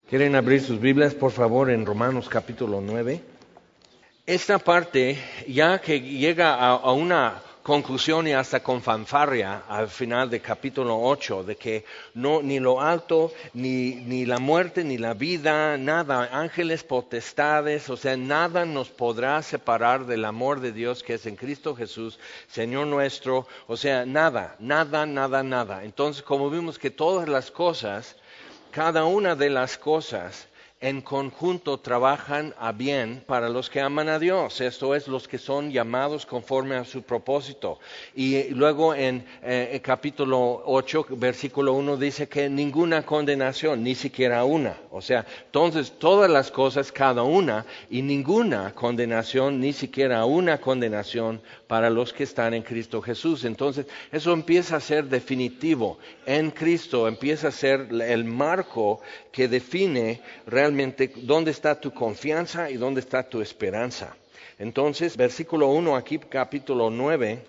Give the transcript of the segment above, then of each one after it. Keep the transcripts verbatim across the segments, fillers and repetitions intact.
¿Quieren abrir sus Biblias, por favor, en Romanos capítulo nueve? Esta parte, ya que llega a, a una conclusión y hasta con fanfarria al final del capítulo ocho, de que no, ni lo alto, ni, ni la muerte, ni la vida, nada, ángeles, potestades, o sea, nada nos podrá separar del amor de Dios que es en Cristo Jesús, Señor nuestro, o sea, nada, nada, nada, nada. Entonces, como vimos que todas las cosas, cada una de las cosas en conjunto trabajan a bien para los que aman a Dios, esto es, los que son llamados conforme a su propósito. Y luego en eh, el capítulo ocho, versículo uno, dice que ninguna condenación, ni siquiera una. O sea, entonces todas las cosas, cada una, y ninguna condenación, ni siquiera una condenación para los que están en Cristo Jesús. Entonces, eso empieza a ser definitivo. En Cristo empieza a ser el marco que define realmente dónde está tu confianza y dónde está tu esperanza. Entonces, versículo uno aquí, capítulo nueve,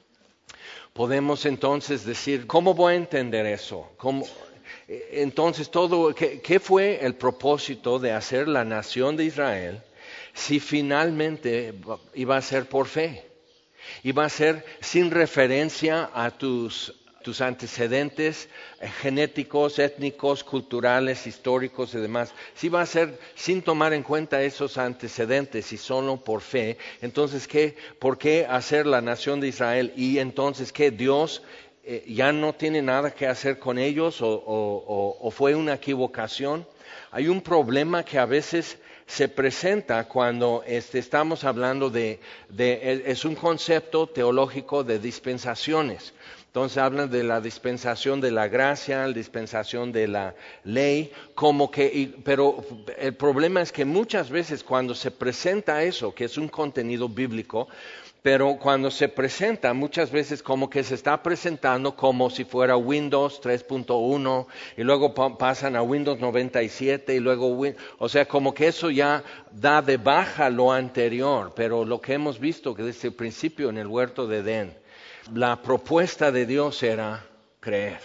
podemos entonces decir, ¿cómo voy a entender eso? ¿Cómo? Entonces, todo, ¿qué, ¿qué fue el propósito de hacer la nación de Israel si finalmente iba a ser por fe? Iba a ser sin referencia a tus tus antecedentes eh, genéticos, étnicos, culturales, históricos y demás. Si va a ser sin tomar en cuenta esos antecedentes y solo por fe, entonces, ¿qué? ¿Por qué hacer la nación de Israel? Y entonces, ¿qué? Dios eh, ya no tiene nada que hacer con ellos o, o, o, o fue una equivocación. Hay un problema que a veces se presenta cuando este, estamos hablando de, de, es un concepto teológico de dispensaciones. Entonces hablan de la dispensación de la gracia, la dispensación de la ley, como que, y, pero el problema es que muchas veces cuando se presenta eso, que es un contenido bíblico, pero cuando se presenta muchas veces como que se está presentando como si fuera Windows tres punto uno y luego pa- pasan a Windows noventa y siete y luego, Win- o sea, como que eso ya da de baja lo anterior, pero lo que hemos visto que desde el principio en el huerto de Edén, la propuesta de Dios era creer,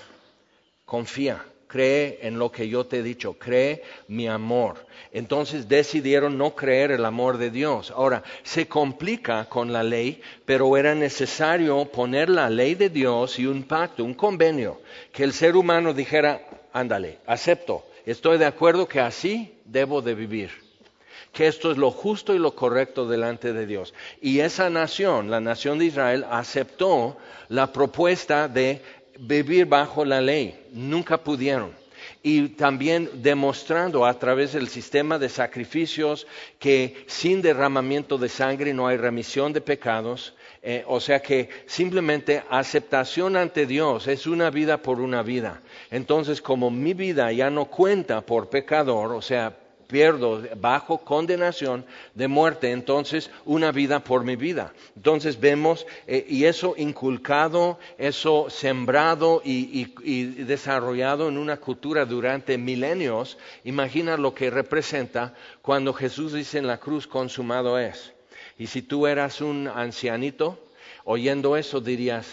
confía, cree en lo que yo te he dicho, cree mi amor. Entonces decidieron no creer el amor de Dios. Ahora, se complica con la ley, pero era necesario poner la ley de Dios y un pacto, un convenio, que el ser humano dijera, ándale, acepto, estoy de acuerdo que así debo de vivir, que esto es lo justo y lo correcto delante de Dios. Y esa nación, la nación de Israel, aceptó la propuesta de vivir bajo la ley. Nunca pudieron. Y también demostrando a través del sistema de sacrificios que sin derramamiento de sangre no hay remisión de pecados. Eh, o sea que simplemente aceptación ante Dios es una vida por una vida. Entonces, como mi vida ya no cuenta por pecador, o sea, pierdo bajo condenación de muerte, entonces una vida por mi vida. Entonces vemos, eh, y eso inculcado, eso sembrado y, y, y desarrollado en una cultura durante milenios. Imagina lo que representa cuando Jesús dice en la cruz, consumado es. Y si tú eras un ancianito, oyendo eso dirías,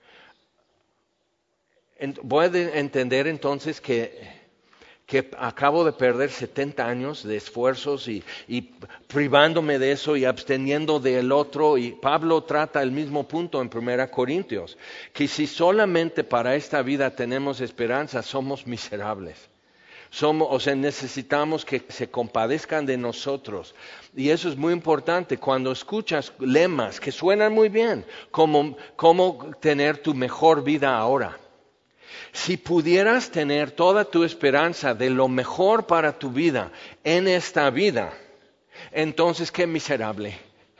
voy a entender entonces que que acabo de perder setenta años de esfuerzos y, y privándome de eso y absteniendo del otro. Y Pablo trata el mismo punto en Primera Corintios, que si solamente para esta vida tenemos esperanza, somos miserables. Somos, o sea, necesitamos que se compadezcan de nosotros. Y eso es muy importante cuando escuchas lemas que suenan muy bien, como, como tener tu mejor vida ahora. Si pudieras tener toda tu esperanza de lo mejor para tu vida en esta vida, entonces qué miserable.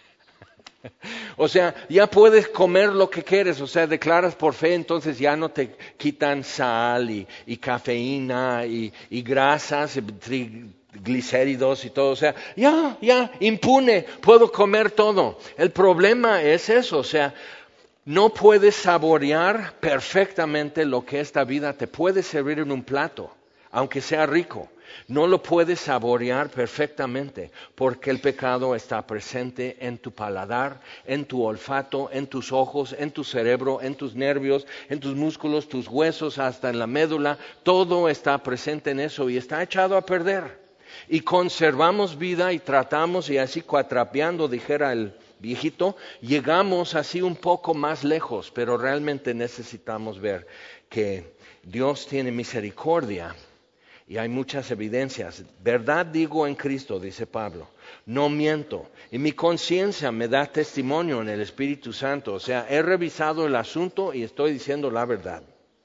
O sea, ya puedes comer lo que quieres, o sea, declaras por fe, entonces ya no te quitan sal y, y cafeína y, y grasas y triglicéridos y todo, o sea, ya, ya, impune, puedo comer todo. El problema es eso, o sea, no puedes saborear perfectamente lo que esta vida te puede servir en un plato, aunque sea rico. No lo puedes saborear perfectamente porque el pecado está presente en tu paladar, en tu olfato, en tus ojos, en tu cerebro, en tus nervios, en tus músculos, tus huesos, hasta en la médula. Todo está presente en eso y está echado a perder. Y conservamos vida y tratamos y así cuatrapeando, dijera el viejito, llegamos así un poco más lejos, pero realmente necesitamos ver que Dios tiene misericordia. Y hay muchas evidencias. Verdad digo en Cristo, dice Pablo. No miento. Y mi conciencia me da testimonio en el Espíritu Santo. O sea, he revisado el asunto y estoy diciendo la verdad.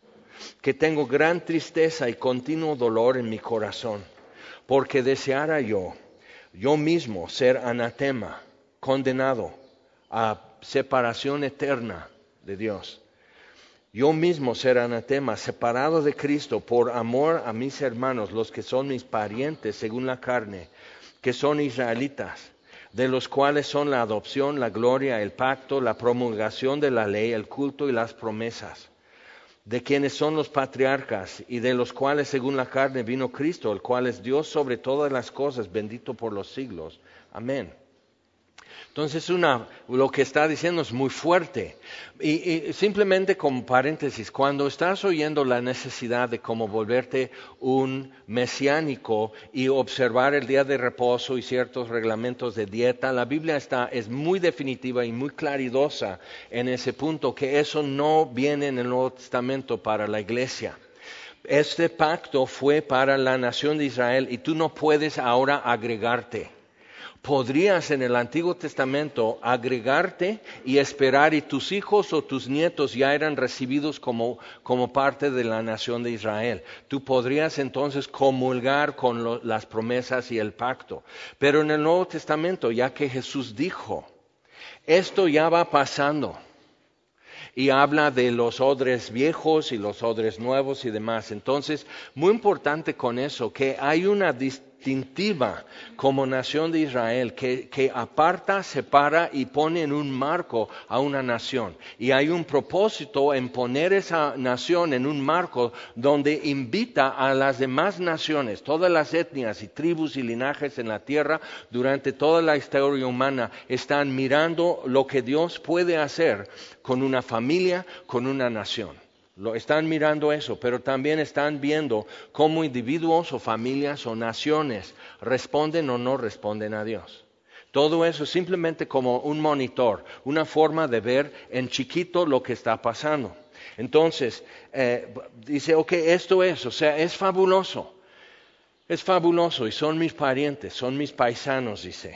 Que tengo gran tristeza y continuo dolor en mi corazón. Porque deseara yo, yo mismo ser anatema, condenado a separación eterna de Dios. Yo mismo ser anatema, separado de Cristo por amor a mis hermanos, los que son mis parientes según la carne, que son israelitas, de los cuales son la adopción, la gloria, el pacto, la promulgación de la ley, el culto y las promesas, de quienes son los patriarcas y de los cuales según la carne vino Cristo, el cual es Dios sobre todas las cosas, bendito por los siglos. Amén. Entonces una, lo que está diciendo es muy fuerte. Y, y simplemente como paréntesis, cuando estás oyendo la necesidad de cómo volverte un mesiánico y observar el día de reposo y ciertos reglamentos de dieta, la Biblia está, es muy definitiva y muy claridosa en ese punto, que eso no viene en el Nuevo Testamento para la iglesia. Este pacto fue para la nación de Israel y tú no puedes ahora agregarte. Podrías en el Antiguo Testamento agregarte y esperar y tus hijos o tus nietos ya eran recibidos como, como parte de la nación de Israel. Tú podrías entonces comulgar con lo, las promesas y el pacto. Pero en el Nuevo Testamento, ya que Jesús dijo, esto ya va pasando. Y habla de los odres viejos y los odres nuevos y demás. Entonces, muy importante con eso, que hay una distinción como nación de Israel que, que aparta, separa y pone en un marco a una nación. Y hay un propósito en poner esa nación en un marco donde invita a las demás naciones, todas las etnias y tribus y linajes en la tierra durante toda la historia humana están mirando lo que Dios puede hacer con una familia, con una nación. Lo están mirando eso, pero también están viendo cómo individuos o familias o naciones responden o no responden a Dios. Todo eso es simplemente como un monitor, una forma de ver en chiquito lo que está pasando. Entonces, eh, dice, ok, esto es, o sea, es fabuloso. Es fabuloso y son mis parientes, son mis paisanos, dice.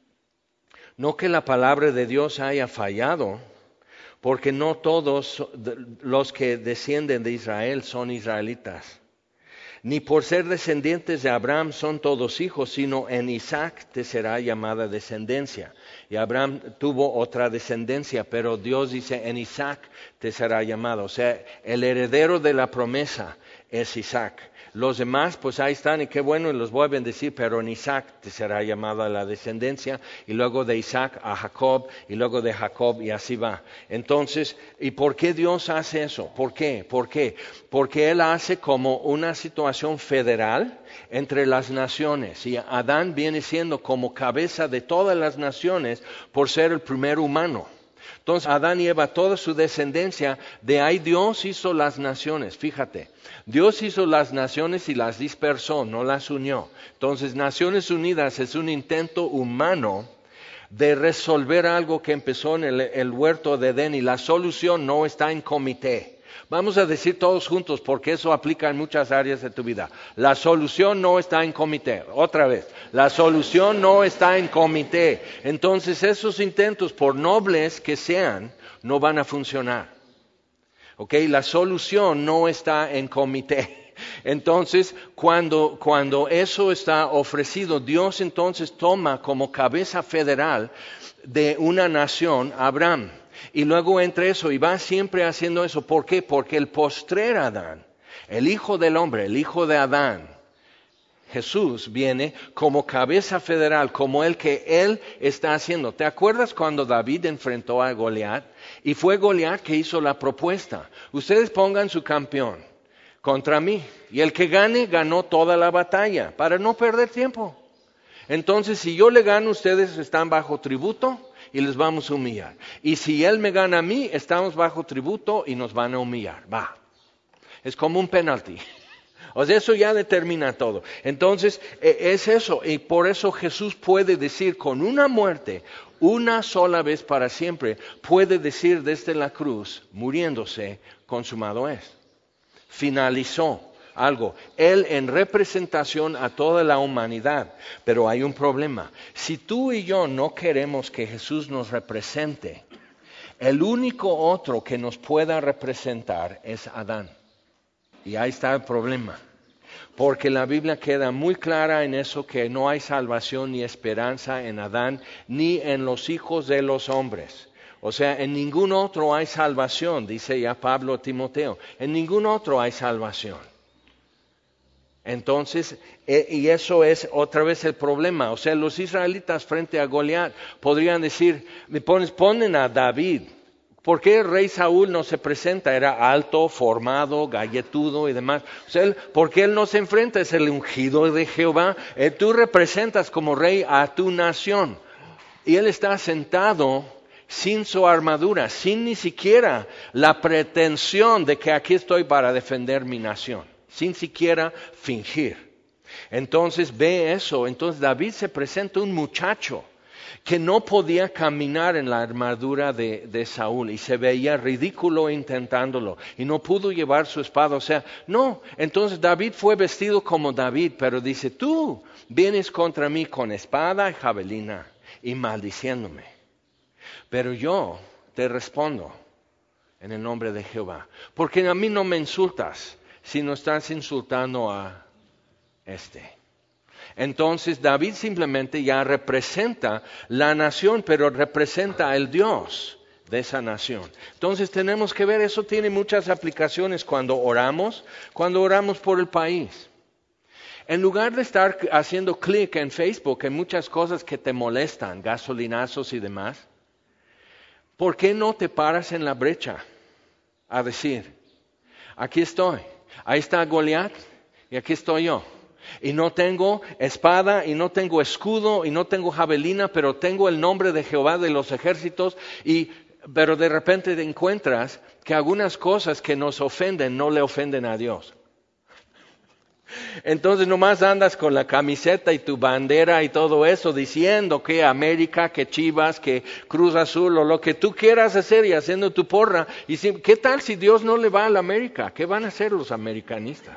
No que la palabra de Dios haya fallado, porque no todos los que descienden de Israel son israelitas. Ni por ser descendientes de Abraham son todos hijos, sino en Isaac te será llamada descendencia. Y Abraham tuvo otra descendencia, pero Dios dice, en Isaac te será llamado. O sea, el heredero de la promesa es Isaac. Los demás, pues ahí están, y qué bueno, y los voy a bendecir, pero en Isaac te será llamada la descendencia, y luego de Isaac a Jacob, y luego de Jacob, y así va. Entonces, ¿y por qué Dios hace eso? ¿Por qué? ¿Por qué? Porque Él hace como una situación federal entre las naciones, y Adán viene siendo como cabeza de todas las naciones por ser el primer humano. Entonces Adán y Eva, toda su descendencia, de ahí Dios hizo las naciones, fíjate. Dios hizo las naciones y las dispersó, no las unió. Entonces Naciones Unidas es un intento humano de resolver algo que empezó en el, el huerto de Edén y la solución no está en comité. Vamos a decir todos juntos porque eso aplica en muchas áreas de tu vida. La solución no está en comité. Otra vez, la solución no está en comité. Entonces esos intentos, por nobles que sean, no van a funcionar. ¿Ok? La solución no está en comité. Entonces, cuando, cuando eso está ofrecido, Dios entonces toma como cabeza federal de una nación a Abraham. Y luego entre eso, y va siempre haciendo eso. ¿Por qué? Porque el postrer Adán, el hijo del hombre, el hijo de Adán, Jesús viene como cabeza federal, como el que él está haciendo. ¿Te acuerdas cuando David enfrentó a Goliat? Y fue Goliat que hizo la propuesta. Ustedes pongan su campeón. contra mí. Y el que gane, ganó toda la batalla, para no perder tiempo. Entonces, si yo le gano, ustedes están bajo tributo y les vamos a humillar. Y si él me gana a mí, estamos bajo tributo y nos van a humillar. Va. Es como un penalti. O sea, eso ya determina todo. Entonces, es eso. Y por eso Jesús puede decir con una muerte, una sola vez para siempre, puede decir desde la cruz, muriéndose, consumado es. Finalizó algo. Él en representación a toda la humanidad. Pero hay un problema. Si tú y yo no queremos que Jesús nos represente, el único otro que nos pueda representar es Adán. Y ahí está el problema. Porque la Biblia queda muy clara en eso, que no hay salvación ni esperanza en Adán, ni en los hijos de los hombres. O sea, en ningún otro hay salvación, dice ya Pablo a Timoteo. En ningún otro hay salvación. Entonces, eh, y eso es otra vez el problema. O sea, los israelitas frente a Goliat podrían decir, me pones, ponen a David. ¿Por qué el rey Saúl no se presenta? Era alto, formado, galletudo y demás. O sea, él, ¿por qué él no se enfrenta? Es el ungido de Jehová. Eh, tú representas como rey a tu nación. Y él está sentado sin su armadura, sin ni siquiera la pretensión de que aquí estoy para defender mi nación. Sin siquiera fingir. Entonces ve eso. Entonces David se presenta un muchacho que no podía caminar en la armadura de, de Saúl y se veía ridículo intentándolo y no pudo llevar su espada. O sea, no. Entonces David fue vestido como David, pero dice, tú vienes contra mí con espada y javelina y maldiciéndome. Pero yo te respondo en el nombre de Jehová, porque a mí no me insultas, sino estás insultando a este. Entonces David simplemente ya representa la nación, pero representa al Dios de esa nación. Entonces tenemos que ver, eso tiene muchas aplicaciones cuando oramos, cuando oramos por el país. En lugar de estar haciendo clic en Facebook en muchas cosas que te molestan, gasolinazos y demás, ¿por qué no te paras en la brecha a decir, aquí estoy, ahí está Goliat y aquí estoy yo? Y no tengo espada, y no tengo escudo, y no tengo javelina, pero tengo el nombre de Jehová de los ejércitos. Y, pero de repente te encuentras que algunas cosas que nos ofenden no le ofenden a Dios. Entonces nomás andas con la camiseta y tu bandera y todo eso, diciendo que América, que Chivas, que Cruz Azul, o lo que tú quieras hacer y haciendo tu porra. Y si, ¿qué tal si Dios no le va a la América? ¿Qué van a hacer los americanistas?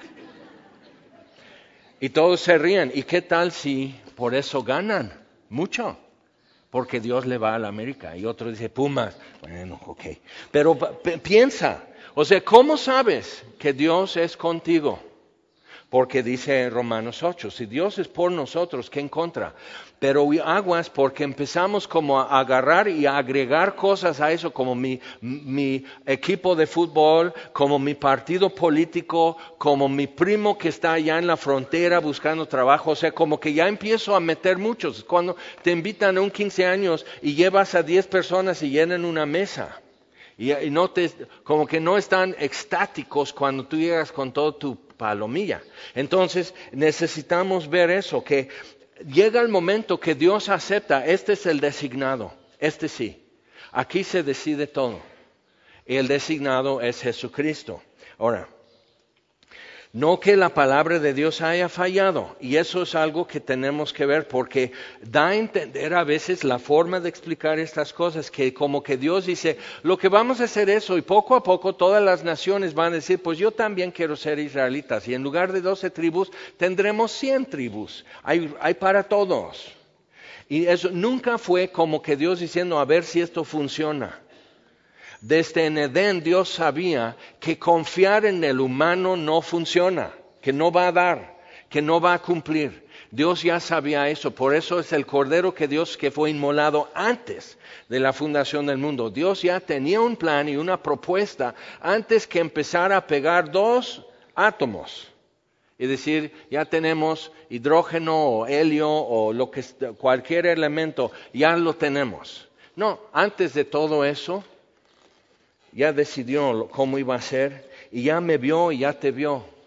Y todos se ríen. ¿Y qué tal si por eso ganan mucho? Porque Dios le va a la América. Y otro dice, Pumas. Bueno, ok. Pero p- piensa, o sea, ¿cómo sabes que Dios es contigo? Porque dice Romanos ocho, si Dios es por nosotros, ¿qué en contra? Pero aguas, porque empezamos como a agarrar y a agregar cosas a eso, como mi, mi equipo de fútbol, como mi partido político, como mi primo que está allá en la frontera buscando trabajo. O sea, como que ya empiezo a meter muchos. Cuando te invitan a un quince años y llevas a diez personas y llenan una mesa. Y, y no te, como que no están extáticos cuando tú llegas con todo tu palomilla. Entonces necesitamos ver eso, que llega el momento que Dios acepta, este es el designado, este sí. Aquí se decide todo. Y el designado es Jesucristo. Ahora, no que la palabra de Dios haya fallado, y eso es algo que tenemos que ver, porque da a entender a veces la forma de explicar estas cosas, que como que Dios dice, lo que vamos a hacer eso, y poco a poco todas las naciones van a decir, pues yo también quiero ser israelitas, y en lugar de doce tribus, tendremos cien tribus, hay, hay para todos. Y eso nunca fue como que Dios diciendo, a ver si esto funciona. Desde en Edén Dios sabía que confiar en el humano no funciona, que no va a dar, que no va a cumplir. Dios ya sabía eso, por eso es el Cordero que Dios que fue inmolado antes de la fundación del mundo. Dios ya tenía un plan y una propuesta antes que empezara a pegar dos átomos. Y decir, ya tenemos hidrógeno o helio o lo que, cualquier elemento, ya lo tenemos. No, antes de todo eso, ya decidió cómo iba a ser y ya me vio y ya te vio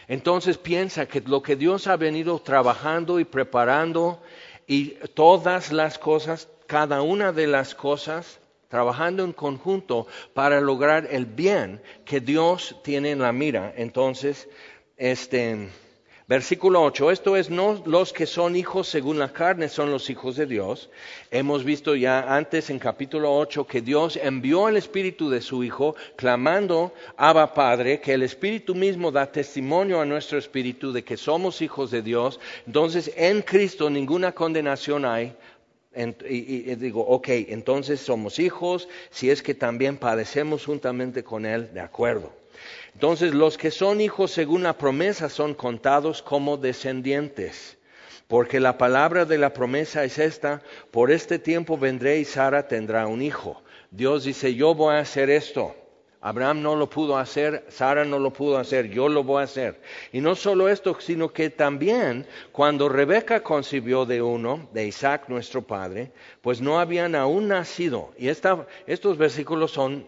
entonces piensa que lo que Dios ha venido trabajando y preparando y todas las cosas, cada una de las cosas, trabajando en conjunto para lograr el bien que Dios tiene en la mira. Entonces, este, versículo ocho, esto es, no los que son hijos según la carne son los hijos de Dios. Hemos visto ya antes en capítulo ocho que Dios envió el Espíritu de su Hijo, clamando, Abba Padre, que el Espíritu mismo da testimonio a nuestro espíritu de que somos hijos de Dios. Entonces, en Cristo ninguna condenación hay. En, y, y digo, ok, entonces somos hijos, si es que también padecemos juntamente con Él, de acuerdo. Entonces los que son hijos según la promesa son contados como descendientes, porque la palabra de la promesa es esta, por este tiempo vendré y Sara tendrá un hijo. Dios dice, yo voy a hacer esto. Abraham no lo pudo hacer, Sara no lo pudo hacer, yo lo voy a hacer. Y no solo esto, sino que también cuando Rebeca concibió de uno, de Isaac nuestro padre, pues no habían aún nacido. Y esta, estos versículos son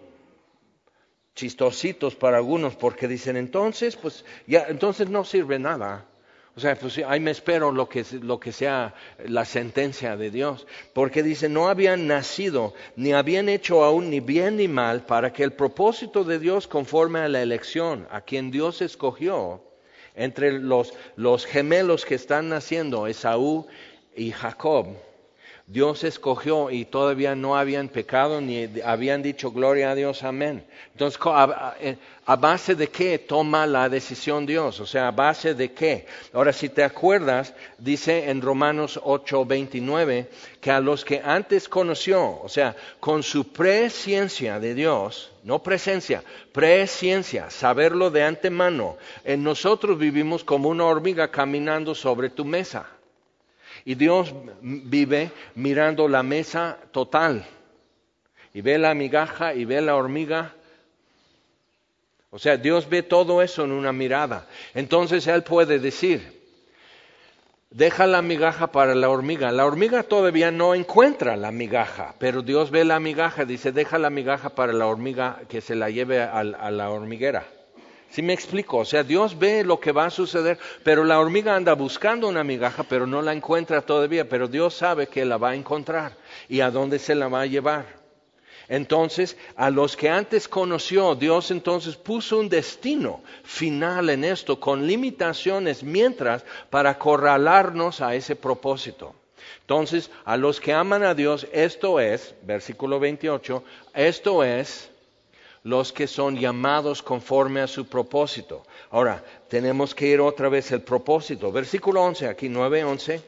chistositos para algunos porque dicen, entonces, pues ya, entonces no sirve nada. O sea, pues ahí me espero lo que, lo que sea la sentencia de Dios. Porque dice, no habían nacido, ni habían hecho aún ni bien ni mal, para que el propósito de Dios conforme a la elección, a quien Dios escogió, entre los, los gemelos que están naciendo, Esaú y Jacob, Dios escogió y todavía no habían pecado ni habían dicho gloria a Dios, amén. Entonces, ¿a, a, a base de qué toma la decisión Dios? O sea, ¿a base de qué? Ahora, si te acuerdas, dice en Romanos ocho veintinueve, que a los que antes conoció, o sea, con su presciencia de Dios, no presencia, presciencia, saberlo de antemano, en nosotros vivimos como una hormiga caminando sobre tu mesa. Y Dios vive mirando la mesa total. Y ve la migaja y ve la hormiga. O sea, Dios ve todo eso en una mirada. Entonces Él puede decir, deja la migaja para la hormiga. La hormiga todavía no encuentra la migaja, pero Dios ve la migaja, dice, deja la migaja para la hormiga que se la lleve a, a la hormiguera. ¿Sí me explico? O sea, Dios ve lo que va a suceder, pero la hormiga anda buscando una migaja, pero no la encuentra todavía, pero Dios sabe que la va a encontrar y a dónde se la va a llevar. Entonces, a los que antes conoció, Dios entonces puso un destino final en esto, con limitaciones, mientras para acorralarnos a ese propósito. Entonces, a los que aman a Dios, esto es, versículo veintiocho, esto es, los que son llamados conforme a su propósito. Ahora, tenemos que ir otra vez al propósito. Versículo once, aquí nueve once.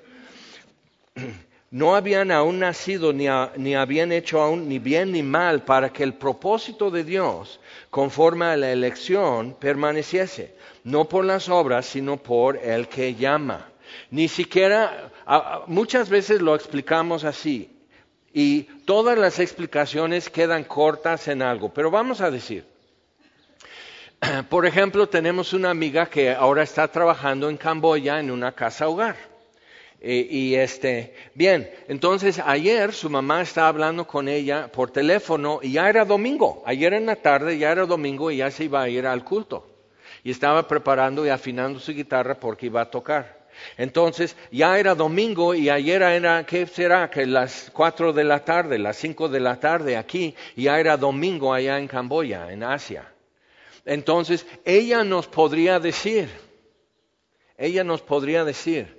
No habían aún nacido, ni, a, ni habían hecho aún ni bien ni mal, para que el propósito de Dios, conforme a la elección, permaneciese. No por las obras, sino por el que llama. Ni siquiera, a, a, muchas veces lo explicamos así. Y todas las explicaciones quedan cortas en algo, pero vamos a decir, por ejemplo, tenemos una amiga que ahora está trabajando en Camboya en una casa hogar. Y, y este, bien, entonces ayer su mamá estaba hablando con ella por teléfono y ya era domingo, ayer en la tarde ya era domingo y ya se iba a ir al culto. Y estaba preparando y afinando su guitarra porque iba a tocar. Entonces, ya era domingo y ayer era, ¿qué será? Que las cuatro de la tarde, las cinco de la tarde aquí, y ya era domingo allá en Camboya, en Asia. Entonces, ella nos podría decir, ella nos podría decir,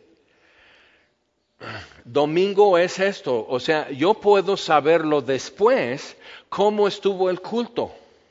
domingo es esto, o sea, yo puedo saberlo después, cómo estuvo el culto.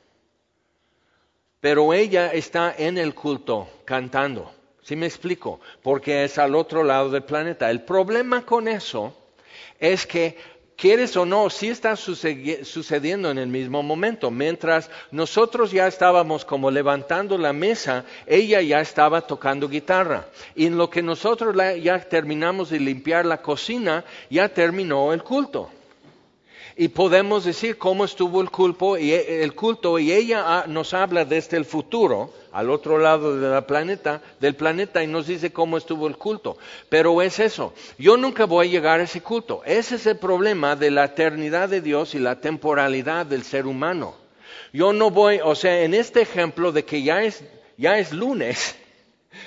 Pero ella está en el culto cantando. ¿Sí me explico? Porque es al otro lado del planeta. El problema con eso es que, quieres o no, sí está sucediendo en el mismo momento. Mientras nosotros ya estábamos como levantando la mesa, ella ya estaba tocando guitarra. Y en lo que nosotros ya terminamos de limpiar la cocina, ya terminó el culto. Y podemos decir cómo estuvo el culto y, el culto, y ella nos habla desde el futuro, al otro lado de la planeta, del planeta, y nos dice cómo estuvo el culto. Pero es eso, yo nunca voy a llegar a ese culto. Ese es el problema de la eternidad de Dios y la temporalidad del ser humano. Yo no voy, o sea, en este ejemplo de que ya es, ya es lunes,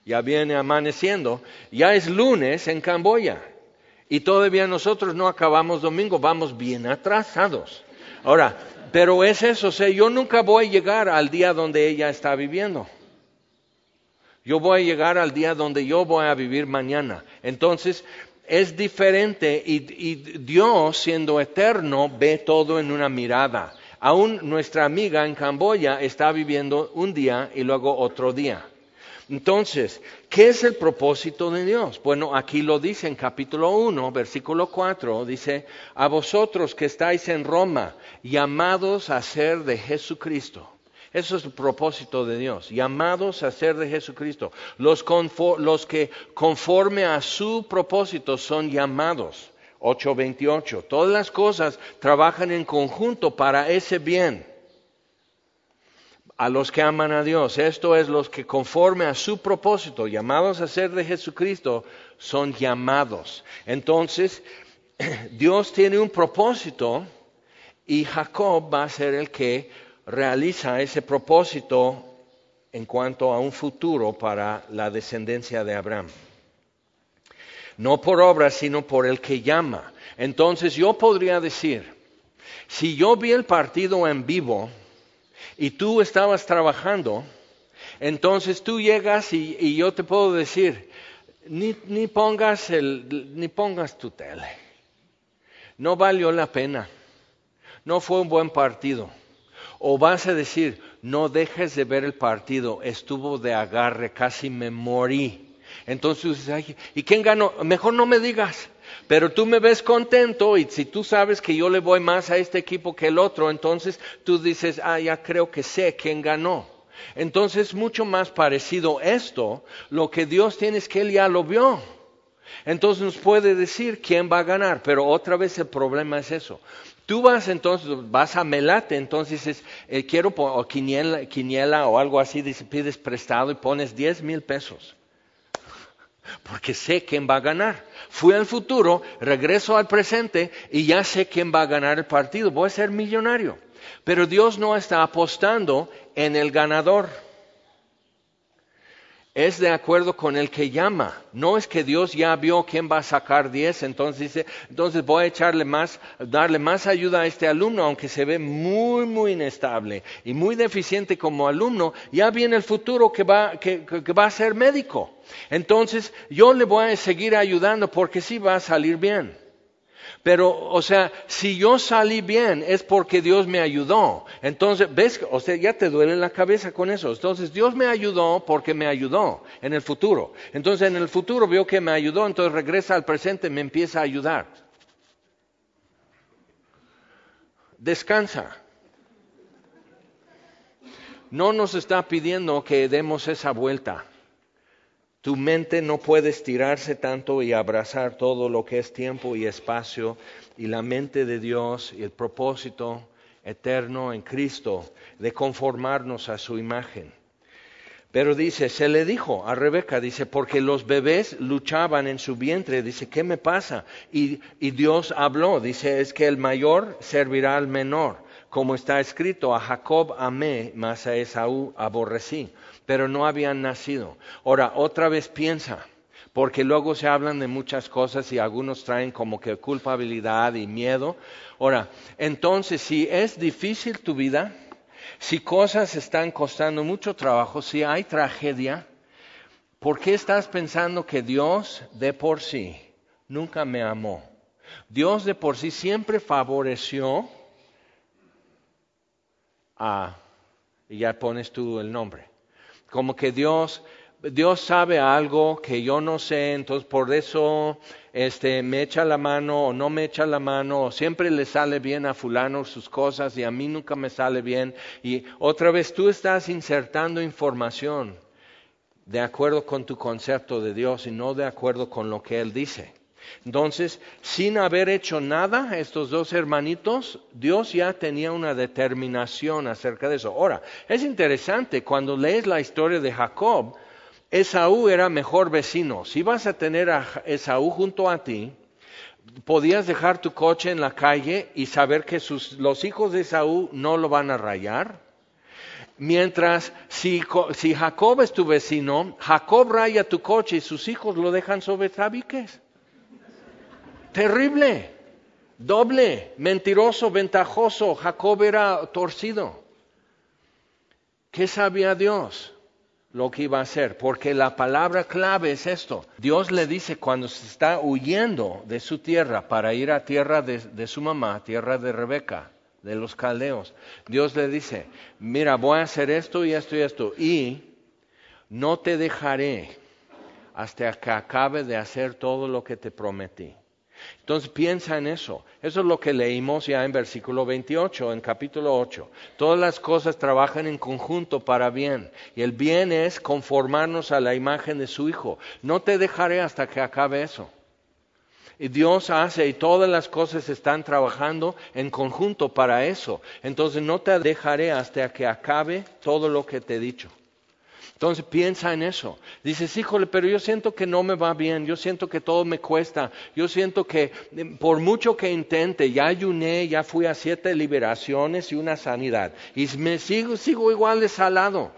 ya viene amaneciendo, ya es lunes en Camboya. Y todavía nosotros no acabamos domingo, vamos bien atrasados. Ahora, pero es eso, o sea, yo nunca voy a llegar al día donde ella está viviendo. Yo voy a llegar al día donde yo voy a vivir mañana. Entonces, es diferente y, y Dios, siendo eterno, ve todo en una mirada. Aún nuestra amiga en Camboya está viviendo un día y luego otro día. Entonces, ¿qué es el propósito de Dios? Bueno, aquí lo dice en capítulo uno, versículo cuatro, dice, a vosotros que estáis en Roma, llamados a ser de Jesucristo. Eso es el propósito de Dios, llamados a ser de Jesucristo. Los, confor- los que conforme a su propósito son llamados. ocho veintiocho, todas las cosas trabajan en conjunto para ese bien. A los que aman a Dios, esto es los que conforme a su propósito, llamados a ser de Jesucristo, son llamados. Entonces, Dios tiene un propósito y Jacob va a ser el que realiza ese propósito en cuanto a un futuro para la descendencia de Abraham. No por obra, sino por el que llama. Entonces yo podría decir, si yo vi el partido en vivo y tú estabas trabajando, entonces tú llegas y, y yo te puedo decir, ni, ni, pongas el, ni pongas tu tele. No valió la pena. No fue un buen partido. O vas a decir, no dejes de ver el partido, estuvo de agarre, casi me morí. Entonces tú dices, ay, ¿y quién ganó? Mejor no me digas. Pero tú me ves contento y si tú sabes que yo le voy más a este equipo que el otro, entonces tú dices, ah, ya creo que sé quién ganó. Entonces mucho más parecido esto, lo que Dios tiene es que Él ya lo vio. Entonces nos puede decir quién va a ganar, pero otra vez el problema es eso. Tú vas entonces, vas a Melate, entonces dices, eh, quiero o quiniela, quiniela o algo así, dice, pides prestado y pones diez mil pesos. Porque sé quién va a ganar. Fui al futuro, regreso al presente y ya sé quién va a ganar el partido. Voy a ser millonario. Pero Dios no está apostando en el ganador. Es de acuerdo con el que llama. No es que Dios ya vio quién va a sacar diez, entonces dice, entonces voy a echarle más, darle más ayuda a este alumno, aunque se ve muy, muy inestable y muy deficiente como alumno, ya viene el futuro que va, que, que, que va a ser médico. Entonces yo le voy a seguir ayudando porque sí va a salir bien. Pero, o sea, si yo salí bien es porque Dios me ayudó. Entonces, ¿ves? O sea, ya te duele la cabeza con eso. Entonces, Dios me ayudó porque me ayudó en el futuro. Entonces, en el futuro veo que me ayudó, entonces regresa al presente y me empieza a ayudar. Descansa. No nos está pidiendo que demos esa vuelta. Tu mente no puede estirarse tanto y abrazar todo lo que es tiempo y espacio, y la mente de Dios y el propósito eterno en Cristo de conformarnos a su imagen. Pero dice, se le dijo a Rebeca, dice, porque los bebés luchaban en su vientre, dice, ¿qué me pasa? Y, y Dios habló, dice, es que el mayor servirá al menor, como está escrito, a Jacob amé, mas a Esaú aborrecí. Pero no habían nacido. Ahora, otra vez piensa, porque luego se hablan de muchas cosas y algunos traen como que culpabilidad y miedo. Ahora, entonces, si es difícil tu vida, si cosas están costando mucho trabajo, si hay tragedia, ¿por qué estás pensando que Dios de por sí nunca me amó? Dios de por sí siempre favoreció a, y ya pones tú el nombre. Como que Dios, Dios sabe algo que yo no sé, entonces por eso este, me echa la mano o no me echa la mano, o siempre le sale bien a fulano sus cosas y a mí nunca me sale bien. Y otra vez tú estás insertando información de acuerdo con tu concepto de Dios y no de acuerdo con lo que Él dice. Entonces, sin haber hecho nada, estos dos hermanitos, Dios ya tenía una determinación acerca de eso. Ahora, es interesante, cuando lees la historia de Jacob, Esaú era mejor vecino. Si vas a tener a Esaú junto a ti, podías dejar tu coche en la calle y saber que sus, los hijos de Esaú no lo van a rayar. Mientras, si, si Jacob es tu vecino, Jacob raya tu coche y sus hijos lo dejan sobre tabiques. Terrible, doble, mentiroso, ventajoso. Jacob era torcido. ¿Qué sabía Dios? Lo que iba a hacer, porque la palabra clave es esto. Dios le dice cuando se está huyendo de su tierra para ir a tierra de, de su mamá, tierra de Rebeca, de los caldeos. Dios le dice, mira, voy a hacer esto y esto y esto, y no te dejaré hasta que acabe de hacer todo lo que te prometí. Entonces piensa en eso. Eso es lo que leímos ya en versículo veintiocho, en capítulo ocho. Todas las cosas trabajan en conjunto para bien. Y el bien es conformarnos a la imagen de su Hijo. No te dejaré hasta que acabe eso. Y Dios hace y todas las cosas están trabajando en conjunto para eso. Entonces no te dejaré hasta que acabe todo lo que te he dicho. Entonces piensa en eso. Dices, híjole, pero yo siento que no me va bien, yo siento que todo me cuesta, yo siento que por mucho que intente, ya ayuné, ya fui a siete liberaciones y una sanidad, y me sigo, sigo igual de salado.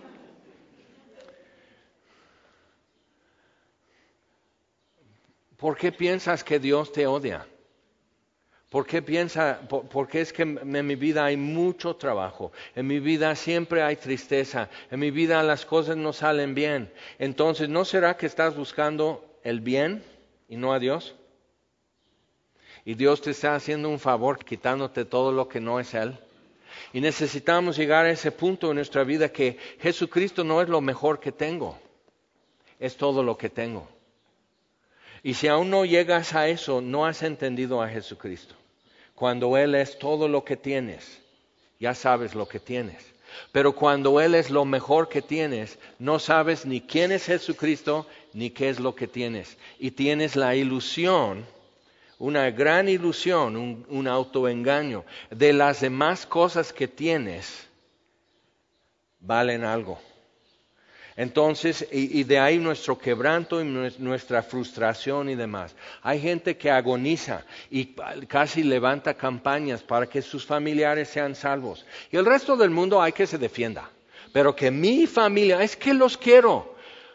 ¿Por qué piensas que Dios te odia? ¿Por qué piensa? Por, porque es que en mi vida hay mucho trabajo, en mi vida siempre hay tristeza, en mi vida las cosas no salen bien. Entonces, ¿no será que estás buscando el bien y no a Dios? Y Dios te está haciendo un favor quitándote todo lo que no es Él. Y necesitamos llegar a ese punto en nuestra vida que Jesucristo no es lo mejor que tengo, es todo lo que tengo. Y si aún no llegas a eso, no has entendido a Jesucristo. Cuando Él es todo lo que tienes, ya sabes lo que tienes. Pero cuando Él es lo mejor que tienes, no sabes ni quién es Jesucristo, ni qué es lo que tienes. Y tienes la ilusión, una gran ilusión, un, un autoengaño, de las demás cosas que tienes, valen algo. Entonces, y, y de ahí nuestro quebranto y nuestra frustración y demás. Hay gente que agoniza y casi levanta campañas para que sus familiares sean salvos. Y el resto del mundo hay que se defienda. Pero que mi familia, es que los quiero.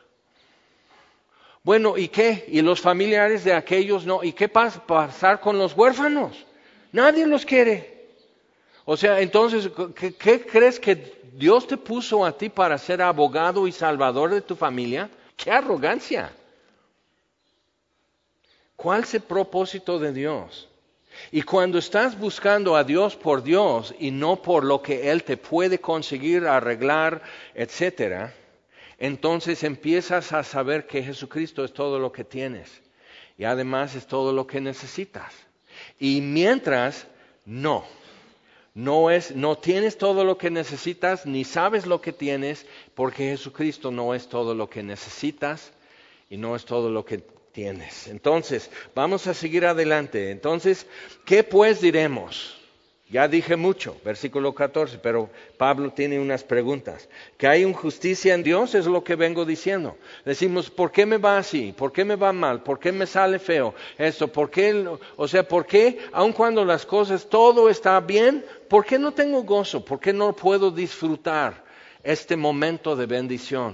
Bueno, ¿y qué? ¿Y los familiares de aquellos no? ¿Y qué pasa pasar con los huérfanos? Nadie los quiere. O sea, entonces, ¿qué, qué crees que Dios te puso a ti para ser abogado y salvador de tu familia? ¡Qué arrogancia! ¿Cuál es el propósito de Dios? Y cuando estás buscando a Dios por Dios y no por lo que Él te puede conseguir, arreglar, etcétera, entonces empiezas a saber que Jesucristo es todo lo que tienes y además es todo lo que necesitas. Y mientras, no. No es, no tienes todo lo que necesitas, ni sabes lo que tienes, porque Jesucristo no es todo lo que necesitas y no es todo lo que tienes. Entonces, vamos a seguir adelante. Entonces, ¿qué pues diremos? Ya dije mucho, versículo catorce, pero Pablo tiene unas preguntas. ¿Que hay injusticia en Dios? Es lo que vengo diciendo. Decimos, ¿por qué me va así? ¿Por qué me va mal? ¿Por qué me sale feo esto? ¿Por qué? O sea, ¿por qué, aun cuando las cosas, todo está bien, por qué no tengo gozo? ¿Por qué no puedo disfrutar este momento de bendición?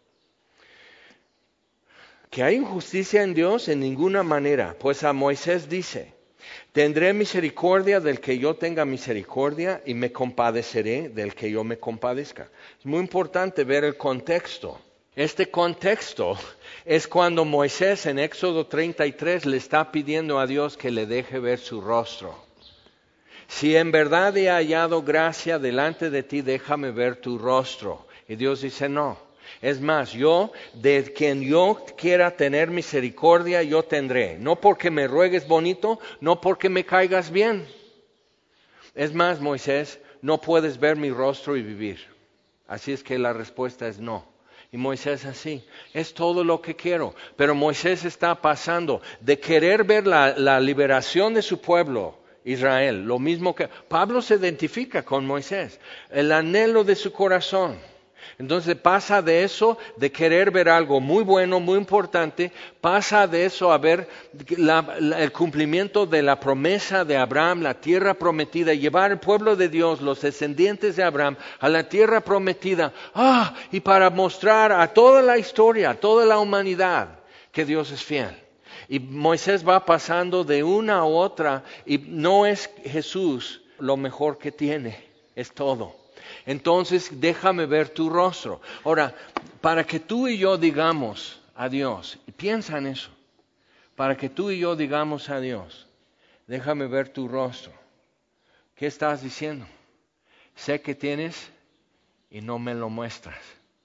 ¿Que hay injusticia en Dios? En ninguna manera. Pues a Moisés dice, tendré misericordia del que yo tenga misericordia y me compadeceré del que yo me compadezca. Es muy importante ver el contexto. Este contexto es cuando Moisés en Éxodo treinta y tres le está pidiendo a Dios que le deje ver su rostro. Si en verdad he hallado gracia delante de ti, déjame ver tu rostro. Y Dios dice no. Es más, yo, de quien yo quiera tener misericordia, yo tendré. No porque me ruegues bonito, no porque me caigas bien. Es más, Moisés, no puedes ver mi rostro y vivir. Así es que la respuesta es no. Y Moisés así, es todo lo que quiero. Pero Moisés está pasando de querer ver la, la liberación de su pueblo, Israel. Lo mismo que Pablo se identifica con Moisés. El anhelo de su corazón. Entonces pasa de eso, de querer ver algo muy bueno, muy importante, pasa de eso a ver la, la, el cumplimiento de la promesa de Abraham, la tierra prometida, llevar al pueblo de Dios, los descendientes de Abraham, a la tierra prometida. Ah, y para mostrar a toda la historia, a toda la humanidad, que Dios es fiel. Y Moisés va pasando de una a otra, y no es Jesús lo mejor que tiene, es todo. Entonces, déjame ver tu rostro. Ahora, para que tú y yo digamos a Dios, y piensa en eso, para que tú y yo digamos a Dios, déjame ver tu rostro. ¿Qué estás diciendo? Sé que tienes y no me lo muestras.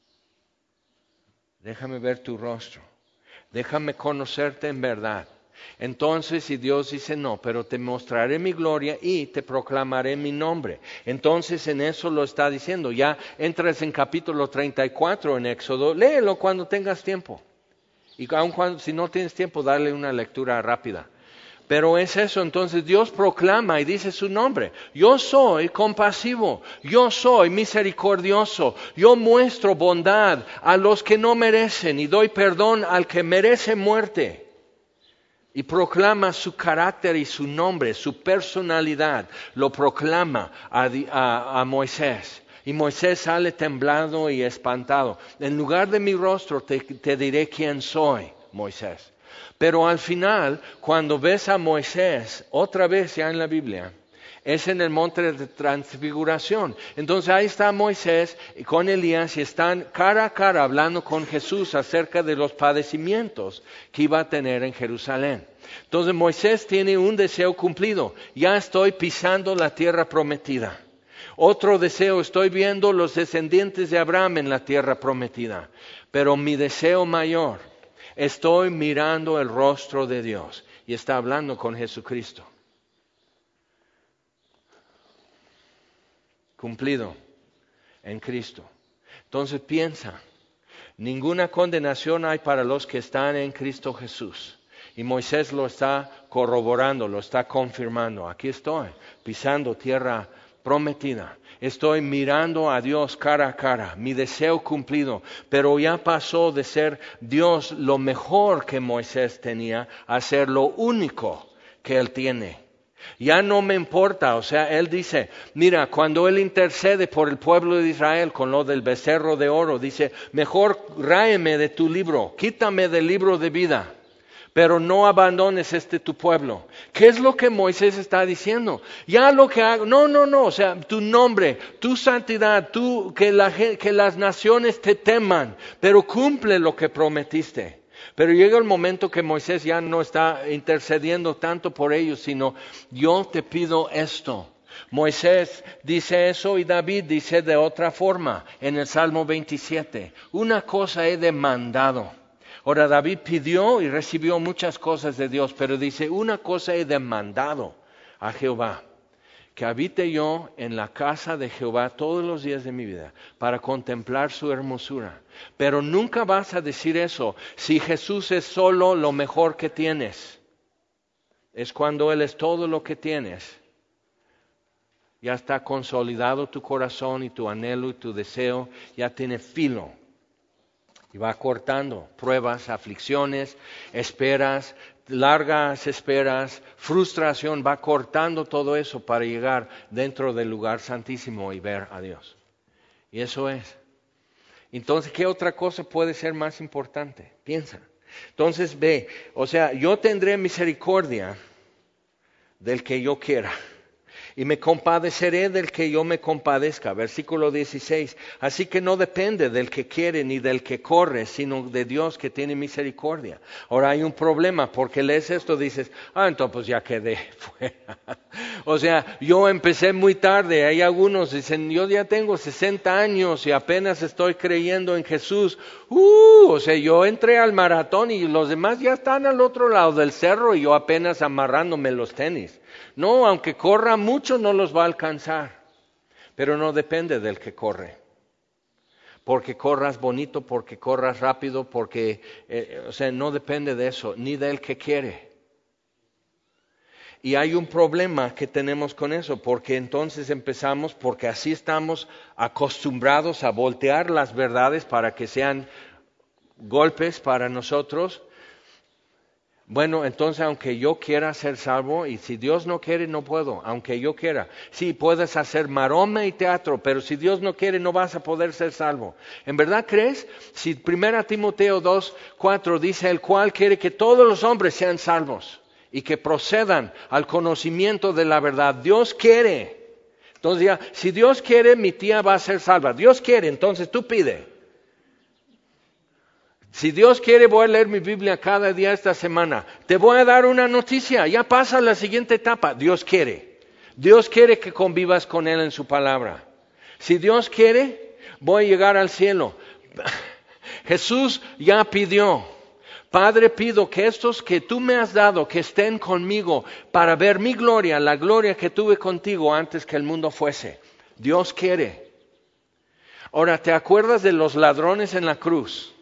Déjame ver tu rostro. Déjame conocerte en verdad. Entonces, si Dios dice no, pero te mostraré mi gloria y te proclamaré mi nombre. Entonces, en eso lo está diciendo. Ya entras en capítulo treinta y cuatro en Éxodo. Léelo cuando tengas tiempo. Y aun cuando, si no tienes tiempo, dale una lectura rápida. Pero es eso, entonces Dios proclama y dice su nombre. Yo soy compasivo, yo soy misericordioso, yo muestro bondad a los que no merecen y doy perdón al que merece muerte. Y proclama su carácter y su nombre, su personalidad, lo proclama a, a, a Moisés. Y Moisés sale temblando y espantado. En lugar de mi rostro te, te diré quién soy, Moisés. Pero al final, cuando ves a Moisés, otra vez ya en la Biblia, es en el monte de transfiguración. Entonces ahí está Moisés y con Elías y están cara a cara hablando con Jesús acerca de los padecimientos que iba a tener en Jerusalén. Entonces Moisés tiene un deseo cumplido. Ya estoy pisando la tierra prometida. Otro deseo, estoy viendo los descendientes de Abraham en la tierra prometida. Pero mi deseo mayor, estoy mirando el rostro de Dios. Y está hablando con Jesucristo. Cumplido en Cristo. Entonces piensa, ninguna condenación hay para los que están en Cristo Jesús. Y Moisés lo está corroborando, lo está confirmando. Aquí estoy, pisando tierra prometida. Estoy mirando a Dios cara a cara, mi deseo cumplido. Pero ya pasó de ser Dios lo mejor que Moisés tenía a ser lo único que Él tiene. Ya no me importa, o sea, Él dice, mira, cuando Él intercede por el pueblo de Israel con lo del becerro de oro, dice, mejor ráeme de tu libro, quítame del libro de vida, pero no abandones este tu pueblo. ¿Qué es lo que Moisés está diciendo? Ya lo que hago, no, no, no, o sea, tu nombre, tu santidad, tú, que, la, que las naciones te teman, pero cumple lo que prometiste. Pero llega el momento que Moisés ya no está intercediendo tanto por ellos, sino yo te pido esto. Moisés dice eso y David dice de otra forma en el Salmo veintisiete. Una cosa he demandado. Ahora David pidió y recibió muchas cosas de Dios, pero dice una cosa he demandado a Jehová. Que habite yo en la casa de Jehová todos los días de mi vida para contemplar su hermosura. Pero nunca vas a decir eso si Jesús es solo lo mejor que tienes. Es cuando Él es todo lo que tienes. Ya está consolidado tu corazón y tu anhelo y tu deseo ya tiene filo. Y va cortando pruebas, aflicciones, esperas, largas esperas, frustración, va cortando todo eso para llegar dentro del lugar santísimo y ver a Dios. Y eso es. Entonces, ¿qué otra cosa puede ser más importante? Piensa. Entonces ve, o sea, yo tendré misericordia del que yo quiera. Y me compadeceré del que yo me compadezca. Versículo dieciséis. Así que no depende del que quiere ni del que corre, sino de Dios que tiene misericordia. Ahora hay un problema, porque lees esto y dices, ah, entonces pues ya quedé fuera. O sea, yo empecé muy tarde. Hay algunos que dicen, yo ya tengo sesenta años y apenas estoy creyendo en Jesús. Uh, o sea, yo entré al maratón y los demás ya están al otro lado del cerro y yo apenas amarrándome los tenis. No, aunque corra mucho no los va a alcanzar, pero no depende del que corre. Porque corras bonito, porque corras rápido, porque, eh, o sea, no depende de eso, ni del que quiere. Y hay un problema que tenemos con eso, porque entonces empezamos, porque así estamos acostumbrados a voltear las verdades para que sean golpes para nosotros. Bueno, entonces aunque yo quiera ser salvo, y si Dios no quiere, no puedo, aunque yo quiera. Sí, puedes hacer maroma y teatro, pero si Dios no quiere, no vas a poder ser salvo. ¿En verdad crees? Si primera Timoteo dos, cuatro dice, el cual quiere que todos los hombres sean salvos y que procedan al conocimiento de la verdad. Dios quiere. Entonces ya, si Dios quiere, mi tía va a ser salva. Dios quiere, entonces tú pide. Si Dios quiere, voy a leer mi Biblia cada día esta semana. Te voy a dar una noticia, ya pasa a la siguiente etapa. Dios quiere. Dios quiere que convivas con Él en su palabra. Si Dios quiere, voy a llegar al cielo. Jesús ya pidió. Padre, pido que estos que tú me has dado, que estén conmigo para ver mi gloria, la gloria que tuve contigo antes que el mundo fuese. Dios quiere. Ahora, ¿te acuerdas de los ladrones en la cruz?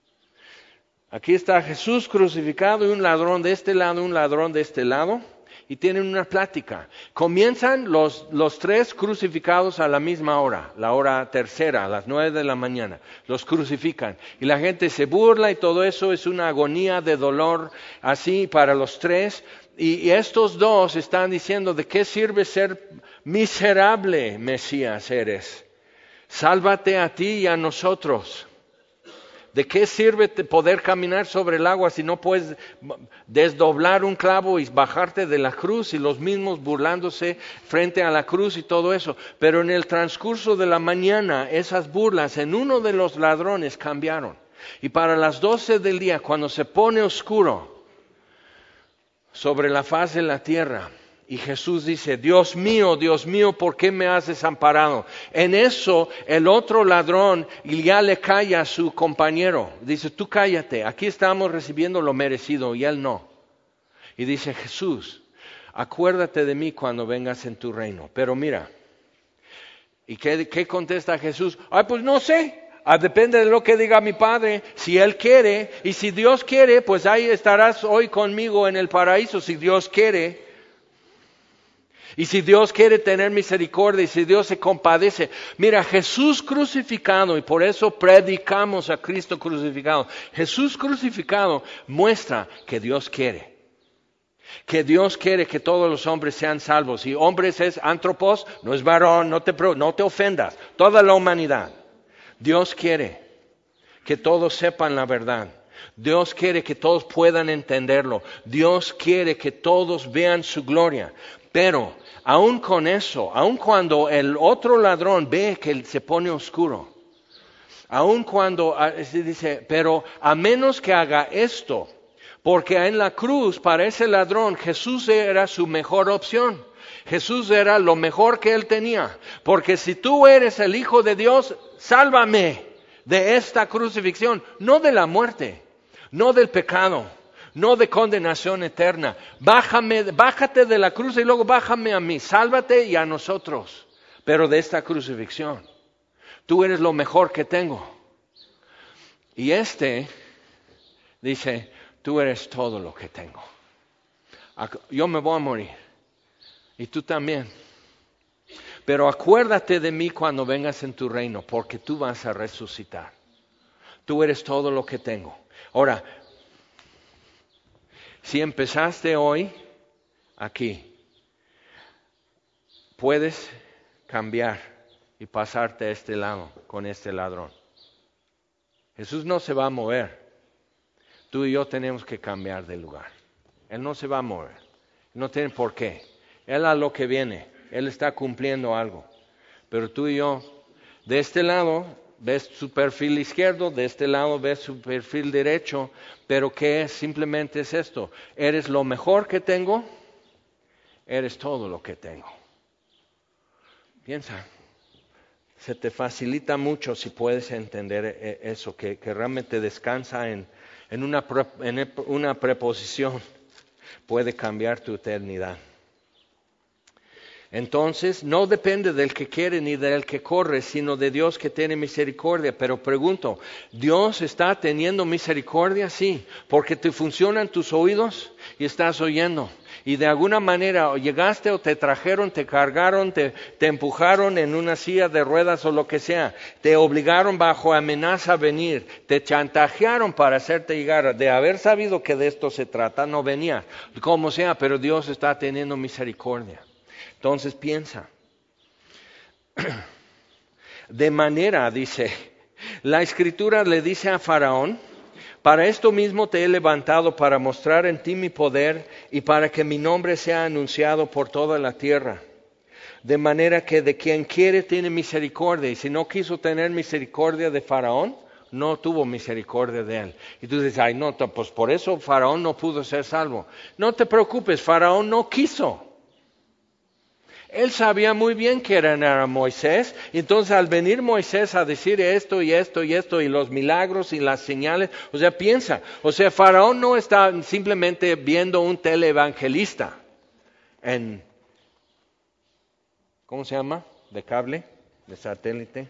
Aquí está Jesús crucificado y un ladrón de este lado, un ladrón de este lado, y tienen una plática. Comienzan los, los tres crucificados a la misma hora, la hora tercera, a las nueve de la mañana. Los crucifican y la gente se burla y todo eso es una agonía de dolor así para los tres. Y, y estos dos están diciendo, ¿de qué sirve ser miserable, Mesías eres? Sálvate a ti y a nosotros. ¿De qué sirve poder caminar sobre el agua si no puedes desdoblar un clavo y bajarte de la cruz y los mismos burlándose frente a la cruz y todo eso? Pero en el transcurso de la mañana esas burlas en uno de los ladrones cambiaron. Y para las doce del día, cuando se pone oscuro sobre la faz de la tierra, y Jesús dice, Dios mío, Dios mío, ¿por qué me has desamparado? En eso el otro ladrón ya le calla a su compañero. Dice, tú cállate, aquí estamos recibiendo lo merecido y él no. Y dice, Jesús, acuérdate de mí cuando vengas en tu reino. Pero mira, ¿y qué, qué contesta Jesús? Ay, pues no sé. Ah, depende de lo que diga mi Padre, si Él quiere. Y si Dios quiere, pues ahí estarás hoy conmigo en el paraíso, si Dios quiere. Y si Dios quiere tener misericordia y si Dios se compadece. Mira, Jesús crucificado, y por eso predicamos a Cristo crucificado. Jesús crucificado muestra que Dios quiere. Que Dios quiere que todos los hombres sean salvos. Y hombres es antropos, no es varón, no te, no te ofendas. Toda la humanidad. Dios quiere que todos sepan la verdad. Dios quiere que todos puedan entenderlo. Dios quiere que todos vean su gloria. Pero, aun con eso, aun cuando el otro ladrón ve que se pone oscuro, aun cuando se dice, pero a menos que haga esto, porque en la cruz para ese ladrón Jesús era su mejor opción. Jesús era lo mejor que él tenía. Porque si tú eres el Hijo de Dios, sálvame de esta crucifixión, no de la muerte, no del pecado. No de condenación eterna. Bájame, bájate de la cruz y luego bájame a mí. Sálvate y a nosotros. Pero de esta crucifixión. Tú eres lo mejor que tengo. Y este dice, tú eres todo lo que tengo. Yo me voy a morir. Y tú también. Pero acuérdate de mí cuando vengas en tu reino, porque tú vas a resucitar. Tú eres todo lo que tengo. Ahora, si empezaste hoy aquí, puedes cambiar y pasarte a este lado con este ladrón. Jesús no se va a mover. Tú y yo tenemos que cambiar de lugar. Él no se va a mover. No tiene por qué. Él a lo que viene. Él está cumpliendo algo. Pero tú y yo, de este lado, ves su perfil izquierdo, de este lado ves su perfil derecho, pero ¿qué es? Simplemente es esto. ¿Eres lo mejor que tengo? Eres todo lo que tengo. Piensa, se te facilita mucho si puedes entender eso, que, que realmente descansa en, en, una, en una preposición, puede cambiar tu eternidad. Entonces, no depende del que quiere ni del que corre, sino de Dios que tiene misericordia. Pero pregunto, ¿Dios está teniendo misericordia? Sí, porque te funcionan tus oídos y estás oyendo. Y de alguna manera llegaste o te trajeron, te cargaron, te, te empujaron en una silla de ruedas o lo que sea. Te obligaron bajo amenaza a venir. Te chantajearon para hacerte llegar. De haber sabido que de esto se trata, no venías. Como sea, pero Dios está teniendo misericordia. Entonces piensa, de manera, dice, la Escritura le dice a Faraón, para esto mismo te he levantado para mostrar en ti mi poder y para que mi nombre sea anunciado por toda la tierra. De manera que de quien quiere tiene misericordia, y si no quiso tener misericordia de Faraón, no tuvo misericordia de él. Y tú dices, ay no, pues por eso Faraón no pudo ser salvo. No te preocupes, Faraón no quiso. Él sabía muy bien que era, era Moisés, y entonces al venir Moisés a decir esto y esto y esto y los milagros y las señales, o sea, piensa, o sea, Faraón no está simplemente viendo un teleevangelista en, ¿cómo se llama? ¿De cable? ¿De satélite?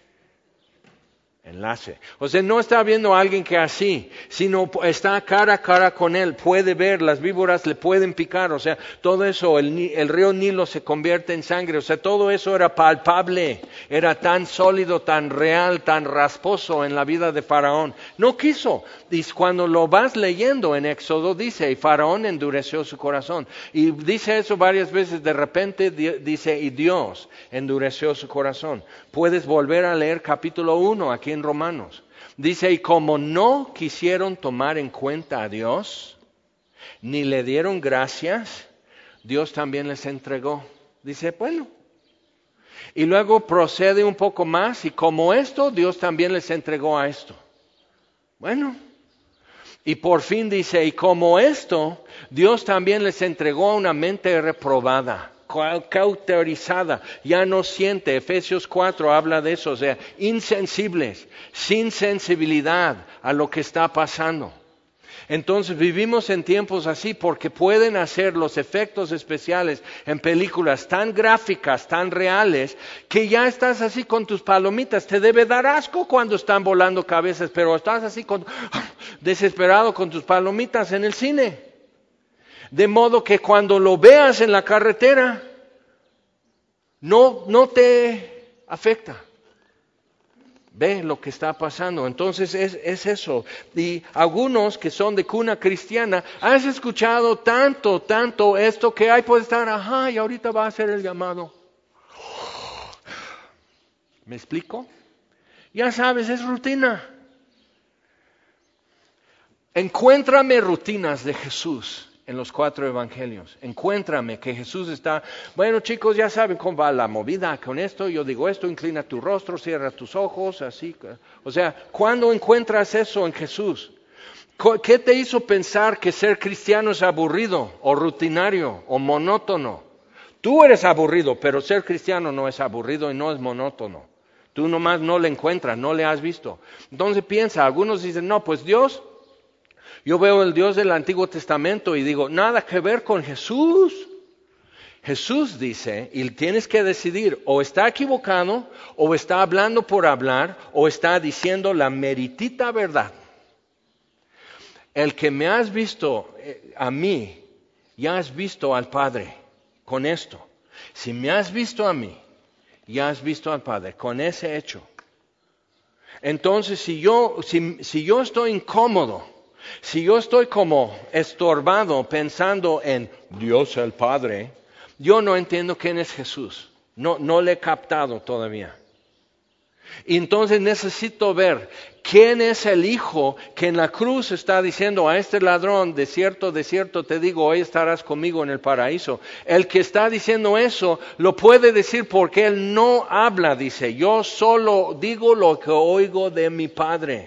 Enlace. O sea, no está viendo a alguien que así, sino está cara a cara con él, puede ver, las víboras le pueden picar, o sea, todo eso, el, el río Nilo se convierte en sangre, o sea, todo eso era palpable, era tan sólido, tan real, tan rasposo en la vida de Faraón. No quiso, y cuando lo vas leyendo en Éxodo dice, y Faraón endureció su corazón, y dice eso varias veces, de repente dice, y Dios endureció su corazón. Puedes volver a leer capítulo uno aquí en Romanos. Dice, y como no quisieron tomar en cuenta a Dios, ni le dieron gracias, Dios también les entregó. Dice, bueno. Y luego procede un poco más, y como esto, Dios también les entregó a esto. Bueno. Y por fin dice, y como esto, Dios también les entregó a una mente reprobada, cauterizada, ya no siente. Efesios cuatro habla de eso, o sea, insensibles, sin sensibilidad a lo que está pasando. Entonces vivimos en tiempos así porque pueden hacer los efectos especiales en películas tan gráficas, tan reales, que ya estás así con tus palomitas. Te debe dar asco cuando están volando cabezas, pero estás así con, desesperado con tus palomitas en el cine. De modo que cuando lo veas en la carretera, no, no te afecta. Ve lo que está pasando. Entonces es, es eso. Y algunos que son de cuna cristiana, has escuchado tanto, tanto esto que hay puede estar, ajá, y ahorita va a hacer el llamado. ¿Me explico? Ya sabes, es rutina. Encuéntrame rutinas de Jesús en los cuatro evangelios. Encuéntrame que Jesús está, bueno chicos, ya saben cómo va la movida con esto, yo digo esto, inclina tu rostro, cierra tus ojos, así. O sea, ¿cuándo encuentras eso en Jesús? ¿Qué te hizo pensar que ser cristiano es aburrido o rutinario o monótono? Tú eres aburrido, pero ser cristiano no es aburrido y no es monótono. Tú nomás no le encuentras, no le has visto. Entonces piensa, algunos dicen, no, pues Dios... Yo veo el Dios del Antiguo Testamento y digo, nada que ver con Jesús. Jesús dice, y tienes que decidir, o está equivocado, o está hablando por hablar, o está diciendo la meritita verdad. El que me has visto a mí, ya has visto al Padre con esto. Si me has visto a mí, ya has visto al Padre con ese hecho. Entonces, si yo, si, si yo estoy incómodo, si yo estoy como estorbado pensando en Dios el Padre, yo no entiendo quién es Jesús. No, no le he captado todavía. Y entonces necesito ver quién es el Hijo que en la cruz está diciendo a este ladrón, de cierto, de cierto te digo, hoy estarás conmigo en el paraíso. El que está diciendo eso lo puede decir porque él no habla, dice, yo solo digo lo que oigo de mi Padre.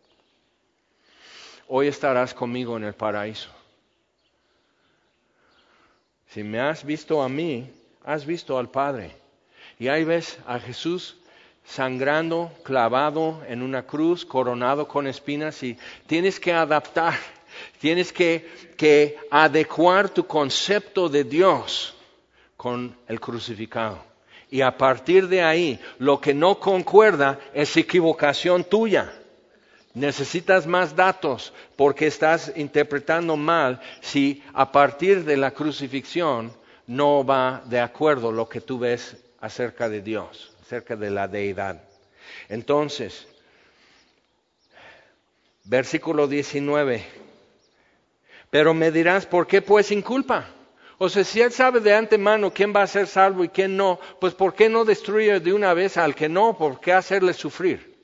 Hoy estarás conmigo en el paraíso. Si me has visto a mí, has visto al Padre. Y ahí ves a Jesús sangrando, clavado en una cruz, coronado con espinas, y tienes que adaptar, tienes que, que adecuar tu concepto de Dios con el crucificado. Y a partir de ahí, lo que no concuerda es equivocación tuya. Necesitas más datos porque estás interpretando mal si a partir de la crucifixión no va de acuerdo lo que tú ves acerca de Dios, acerca de la deidad. Entonces, versículo diecinueve. Pero me dirás, ¿por qué pues sin culpa? O sea, si Él sabe de antemano quién va a ser salvo y quién no, pues ¿por qué no destruye de una vez al que no? ¿Por qué hacerle sufrir?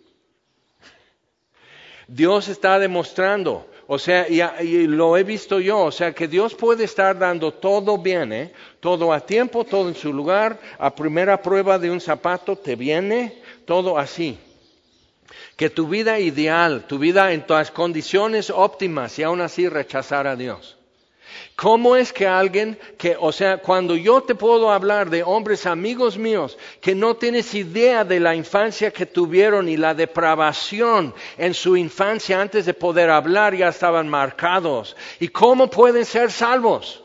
Dios está demostrando, o sea, y, y lo he visto yo, o sea, que Dios puede estar dando todo bien, ¿eh? Todo a tiempo, todo en su lugar, a primera prueba de un zapato te viene, todo así. Que tu vida ideal, tu vida en todas condiciones óptimas y aún así rechazar a Dios. ¿Cómo es que alguien que, o sea, cuando yo te puedo hablar de hombres amigos míos que no tienes idea de la infancia que tuvieron y la depravación en su infancia antes de poder hablar ya estaban marcados? ¿Y cómo pueden ser salvos?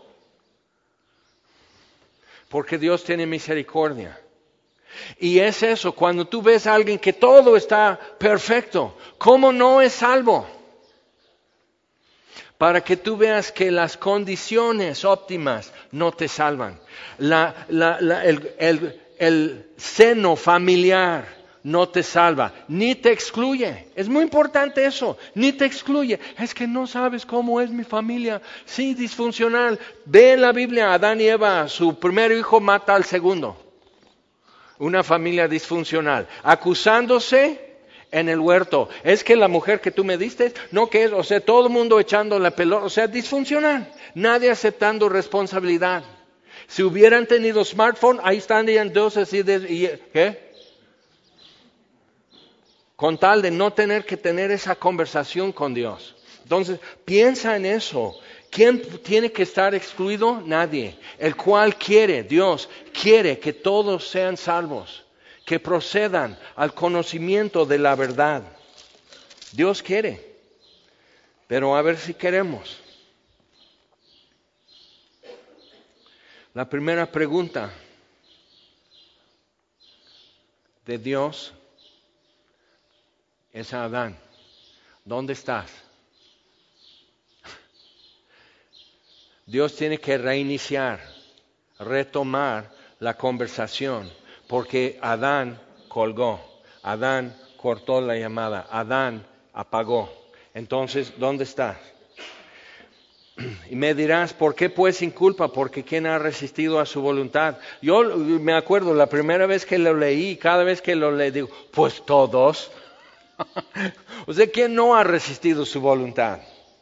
Porque Dios tiene misericordia. Y es eso, cuando tú ves a alguien que todo está perfecto, ¿cómo no es salvo? Para que tú veas que las condiciones óptimas no te salvan. La, la, la, el, el, el seno familiar no te salva, ni te excluye. Es muy importante eso, ni te excluye. Es que no sabes cómo es mi familia. Sí, disfuncional. Ve en la Biblia, Adán y Eva, su primer hijo mata al segundo. Una familia disfuncional, acusándose en el huerto. Es que la mujer que tú me diste, no que es, o sea, todo el mundo echando la pelota, o sea, disfuncional. Nadie aceptando responsabilidad. Si hubieran tenido smartphone, ahí estarían dos así de, y, ¿qué? Con tal de no tener que tener esa conversación con Dios. Entonces, piensa en eso. ¿Quién tiene que estar excluido? Nadie. El cual quiere, Dios, quiere que todos sean salvos, que procedan al conocimiento de la verdad. Dios quiere, pero a ver si queremos. La primera pregunta de Dios es a Adán: ¿dónde estás? Dios tiene que reiniciar, retomar la conversación, porque Adán colgó, Adán cortó la llamada, Adán apagó. Entonces, ¿dónde estás? Y me dirás, ¿por qué pues sin culpa? Porque ¿quién ha resistido a su voluntad? Yo me acuerdo la primera vez que lo leí, cada vez que lo leí, digo, pues todos. O sea, ¿quién no ha resistido su voluntad?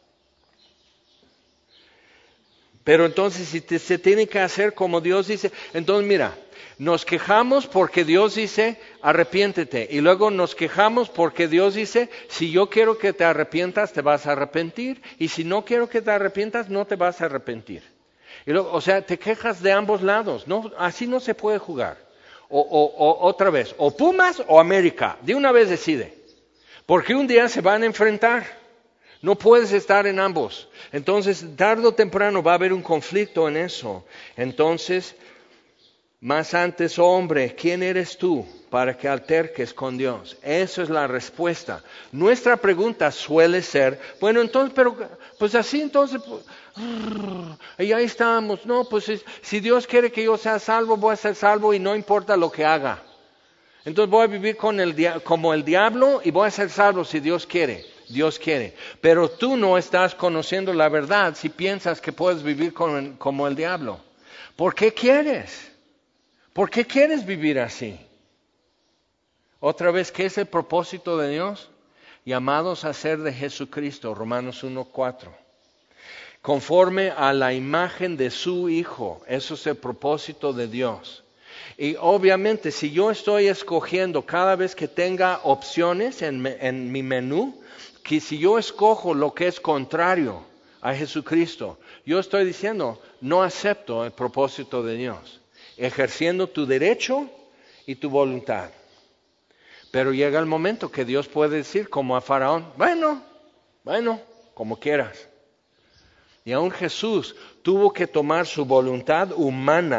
Pero entonces si te, se tiene que hacer como Dios dice, entonces mira, nos quejamos porque Dios dice, arrepiéntete. Y luego nos quejamos porque Dios dice, si yo quiero que te arrepientas, te vas a arrepentir. Y si no quiero que te arrepientas, no te vas a arrepentir. Y luego, o sea, te quejas de ambos lados. No, así no se puede jugar. O, o, o otra vez, o Pumas o América. De una vez decide. Porque un día se van a enfrentar. No puedes estar en ambos. Entonces, tarde o temprano va a haber un conflicto en eso. Entonces, más antes, oh hombre, ¿quién eres tú para que alterques con Dios? Esa es la respuesta. Nuestra pregunta suele ser, bueno, entonces, pero, pues así, entonces, pues, y ahí estamos. No, pues si Dios quiere que yo sea salvo, voy a ser salvo y no importa lo que haga. Entonces voy a vivir con el dia- como el diablo y voy a ser salvo si Dios quiere. Dios quiere. Pero tú no estás conociendo la verdad si piensas que puedes vivir con, como el diablo. ¿Por qué quieres? ¿Por qué quieres vivir así? Otra vez, ¿qué es el propósito de Dios? Llamados a ser de Jesucristo, Romanos uno cuatro. Conforme a la imagen de su Hijo. Eso es el propósito de Dios. Y obviamente, si yo estoy escogiendo cada vez que tenga opciones en, en mi menú, que si yo escojo lo que es contrario a Jesucristo, yo estoy diciendo, no acepto el propósito de Dios, ejerciendo tu derecho y tu voluntad. Pero llega el momento que Dios puede decir, como a Faraón, bueno, bueno, como quieras. Y aún Jesús tuvo que tomar su voluntad humana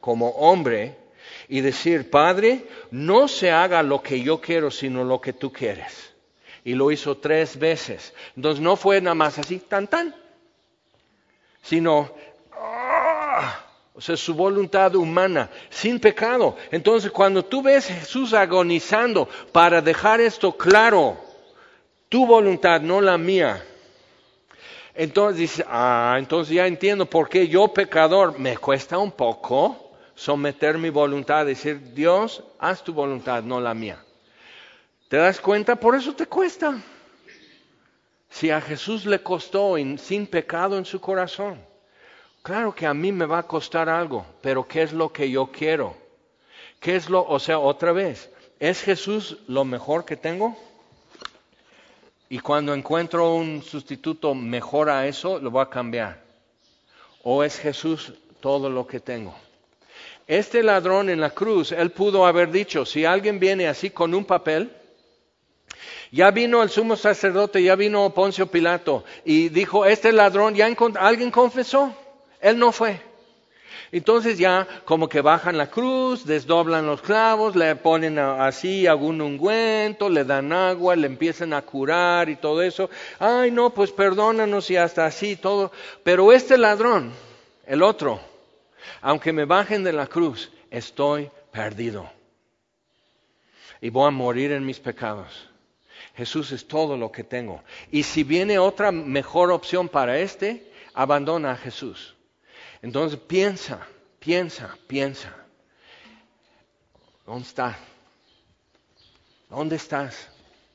como hombre y decir, Padre, no se haga lo que yo quiero, sino lo que tú quieres. Y lo hizo tres veces. Entonces no fue nada más así, tan tan, sino, ¡ah! O sea, su voluntad humana, sin pecado. Entonces cuando tú ves a Jesús agonizando para dejar esto claro, tu voluntad, no la mía. Entonces dice, ah, entonces ya entiendo por qué yo pecador me cuesta un poco someter mi voluntad, decir, Dios, haz tu voluntad, no la mía. ¿Te das cuenta? Por eso te cuesta. Si a Jesús le costó y sin pecado en su corazón, claro que a mí me va a costar algo, pero ¿qué es lo que yo quiero? ¿Qué es lo, o sea, otra vez, ¿es Jesús lo mejor que tengo? Y cuando encuentro un sustituto mejor a eso, lo voy a cambiar. ¿O es Jesús todo lo que tengo? Este ladrón en la cruz, él pudo haber dicho, si alguien viene así con un papel, ya vino el sumo sacerdote, ya vino Poncio Pilato, y dijo, este ladrón, ya alguien confesó, él no fue. Entonces ya como que bajan la cruz, desdoblan los clavos, le ponen así algún ungüento, le dan agua, le empiezan a curar y todo eso. Ay no, pues perdónanos y hasta así todo. Pero este ladrón, el otro, aunque me bajen de la cruz, estoy perdido. Y voy a morir en mis pecados. Jesús es todo lo que tengo. Y si viene otra mejor opción para este, abandona a Jesús. Entonces piensa, piensa, piensa. ¿Dónde está? ¿Dónde estás?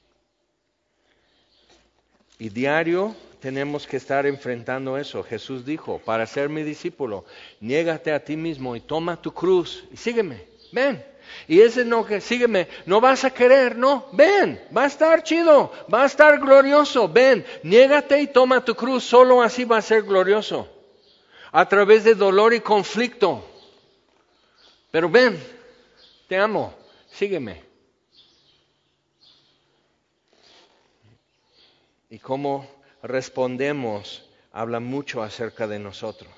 Y diario tenemos que estar enfrentando eso. Jesús dijo, para ser mi discípulo, niégate a ti mismo y toma tu cruz y sígueme, ven. Y ese no que sígueme, no vas a querer, no, ven, va a estar chido, va a estar glorioso, ven, niégate y toma tu cruz, solo así va a ser glorioso. A través de dolor y conflicto. Pero ven, te amo, sígueme. Y cómo respondemos habla mucho acerca de nosotros.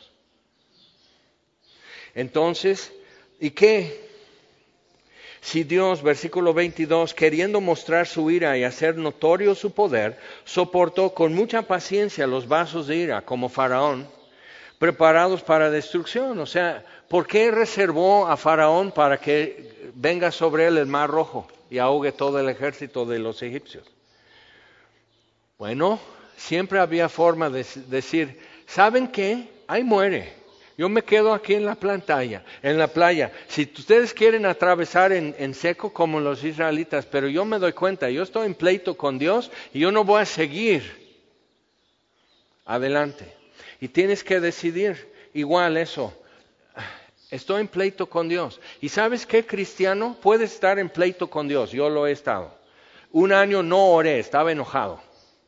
Entonces, ¿y qué? Si Dios, versículo veintidós, queriendo mostrar su ira y hacer notorio su poder, soportó con mucha paciencia los vasos de ira, como Faraón, preparados para destrucción. O sea, ¿por qué reservó a Faraón para que venga sobre él el mar rojo y ahogue todo el ejército de los egipcios? Bueno, siempre había forma de decir, ¿saben qué? Ahí muere. Yo me quedo aquí en la playa, en la playa. Si ustedes quieren atravesar en, en seco como los israelitas, pero yo me doy cuenta, yo estoy en pleito con Dios y yo no voy a seguir adelante. Y tienes que decidir igual eso. Estoy en pleito con Dios. ¿Y sabes qué, cristiano? Puedes estar en pleito con Dios. Yo lo he estado. Un año no oré, estaba enojado.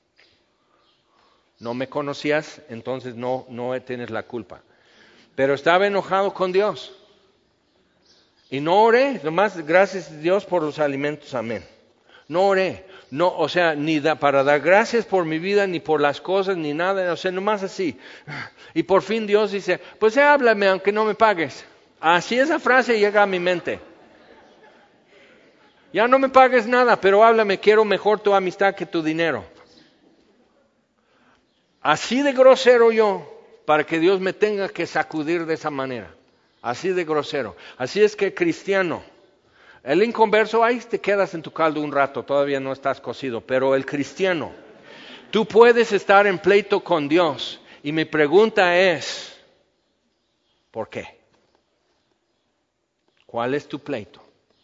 No me conocías, entonces no, no tienes la culpa. Pero estaba enojado con Dios. Y no oré, nomás gracias a Dios por los alimentos, amén. No oré. No, o sea, ni da, para dar gracias por mi vida, ni por las cosas, ni nada, o sea, nomás así. Y por fin Dios dice, pues háblame aunque no me pagues. Así esa frase llega a mi mente. Ya no me pagues nada, pero háblame, quiero mejor tu amistad que tu dinero. Así de grosero yo, para que Dios me tenga que sacudir de esa manera. Así de grosero. Así es que cristiano, el inconverso, ahí te quedas en tu caldo un rato, todavía no estás cocido, pero el cristiano, tú puedes estar en pleito con Dios. Y mi pregunta es, ¿por qué? ¿Cuál es tu pleito?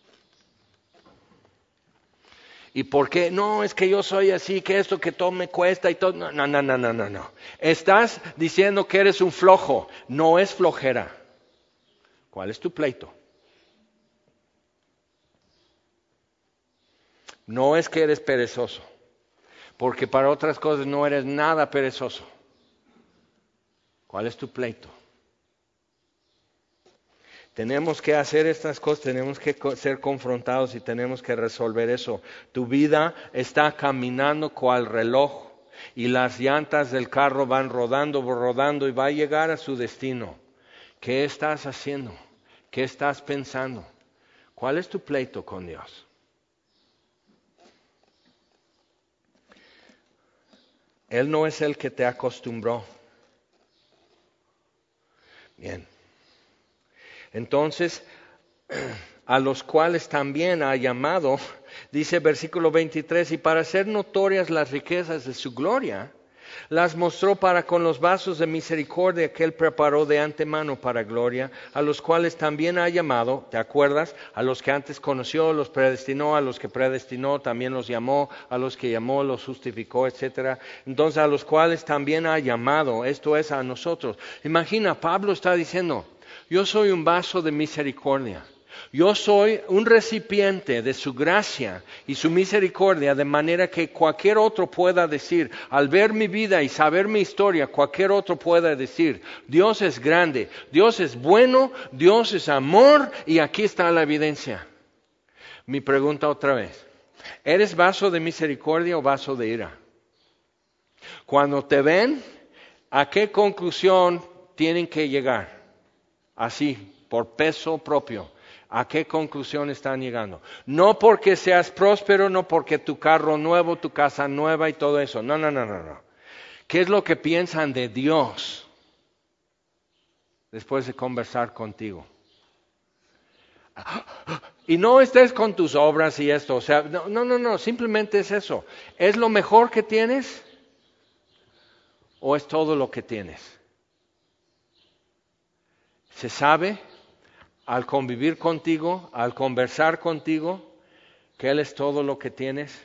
¿Y por qué? No, es que yo soy así, que esto que todo me cuesta y todo. No, no, no, no, no, no. Estás diciendo que eres un flojo, no es flojera. ¿Cuál es tu pleito? No es que eres perezoso, porque para otras cosas no eres nada perezoso. ¿Cuál es tu pleito? Tenemos que hacer estas cosas, tenemos que ser confrontados y tenemos que resolver eso. Tu vida está caminando cual reloj y las llantas del carro van rodando, rodando y va a llegar a su destino. ¿Qué estás haciendo? ¿Qué estás pensando? ¿Cuál es tu pleito con Dios? Él no es el que te acostumbró. Bien. Entonces, a los cuales también ha llamado, dice versículo veintitrés, y para hacer notorias las riquezas de su gloria, las mostró para con los vasos de misericordia que Él preparó de antemano para gloria, a los cuales también ha llamado, ¿te acuerdas? A los que antes conoció, los predestinó, a los que predestinó también los llamó, a los que llamó los justificó, etcétera. Entonces, a los cuales también ha llamado, esto es a nosotros. Imagina, Pablo está diciendo, yo soy un vaso de misericordia. Yo soy un recipiente de su gracia y su misericordia, de manera que cualquier otro pueda decir, al ver mi vida y saber mi historia, cualquier otro pueda decir, Dios es grande, Dios es bueno, Dios es amor, y aquí está la evidencia. Mi pregunta otra vez, ¿eres vaso de misericordia o vaso de ira? Cuando te ven, ¿a qué conclusión tienen que llegar? Así, por peso propio. ¿A qué conclusión están llegando? No porque seas próspero, no porque tu carro nuevo, tu casa nueva y todo eso. No, no, no, no, no. ¿Qué es lo que piensan de Dios después de conversar contigo? Y no estés con tus obras y esto. O sea, no, no, no, no. Simplemente es eso. ¿Es lo mejor que tienes? ¿O es todo lo que tienes? ¿Se sabe? Al convivir contigo, al conversar contigo, que Él es todo lo que tienes.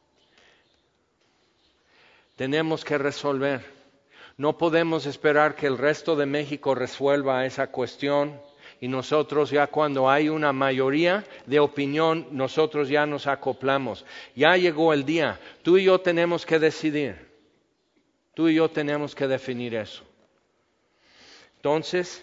Tenemos que resolver. No podemos esperar que el resto de México resuelva esa cuestión y nosotros ya cuando hay una mayoría de opinión, nosotros ya nos acoplamos. Ya llegó el día. Tú y yo tenemos que decidir. Tú y yo tenemos que definir eso. Entonces,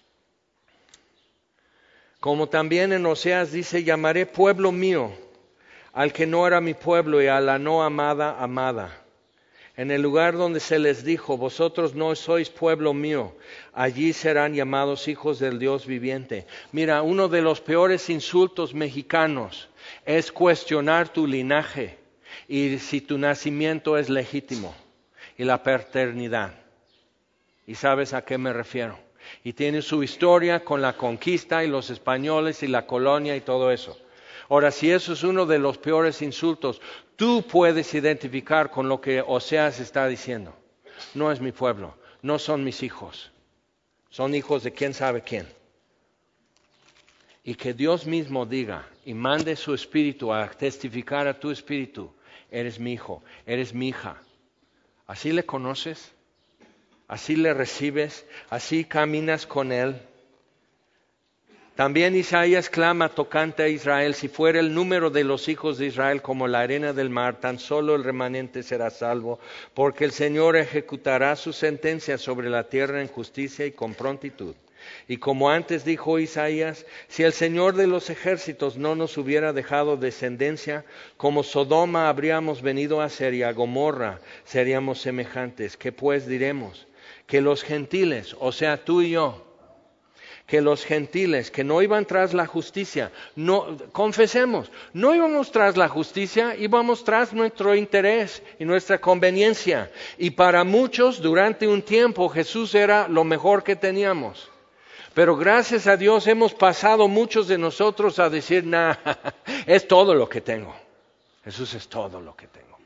como también en Oseas dice, llamaré pueblo mío al que no era mi pueblo y a la no amada, amada. En el lugar donde se les dijo, vosotros no sois pueblo mío, allí serán llamados hijos del Dios viviente. Mira, uno de los peores insultos mexicanos es cuestionar tu linaje y si tu nacimiento es legítimo y la paternidad. ¿Y sabes a qué me refiero? Y tiene su historia con la conquista y los españoles y la colonia y todo eso. Ahora, si eso es uno de los peores insultos, tú puedes identificar con lo que Oseas está diciendo. No es mi pueblo, no son mis hijos, son hijos de quién sabe quién. Y que Dios mismo diga y mande su espíritu a testificar a tu espíritu, eres mi hijo, eres mi hija. ¿Así le conoces? Así le recibes, así caminas con Él. También Isaías clama tocante a Israel, si fuera el número de los hijos de Israel como la arena del mar, tan solo el remanente será salvo, porque el Señor ejecutará su sentencia sobre la tierra en justicia y con prontitud. Y como antes dijo Isaías, si el Señor de los ejércitos no nos hubiera dejado descendencia, como Sodoma habríamos venido a ser y a Gomorra seríamos semejantes. ¿Qué pues diremos? Que los gentiles, o sea, tú y yo, que los gentiles que no iban tras la justicia, no, confesemos, no íbamos tras la justicia, íbamos tras nuestro interés y nuestra conveniencia. Y para muchos, durante un tiempo, Jesús era lo mejor que teníamos. Pero gracias a Dios hemos pasado muchos de nosotros a decir, nah, es todo lo que tengo. Jesús es todo lo que tengo.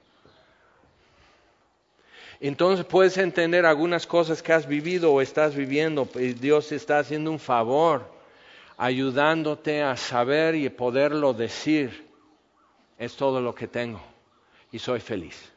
Entonces puedes entender algunas cosas que has vivido o estás viviendo. Y Dios está haciendo un favor, ayudándote a saber y poderlo decir. Es todo lo que tengo y soy feliz.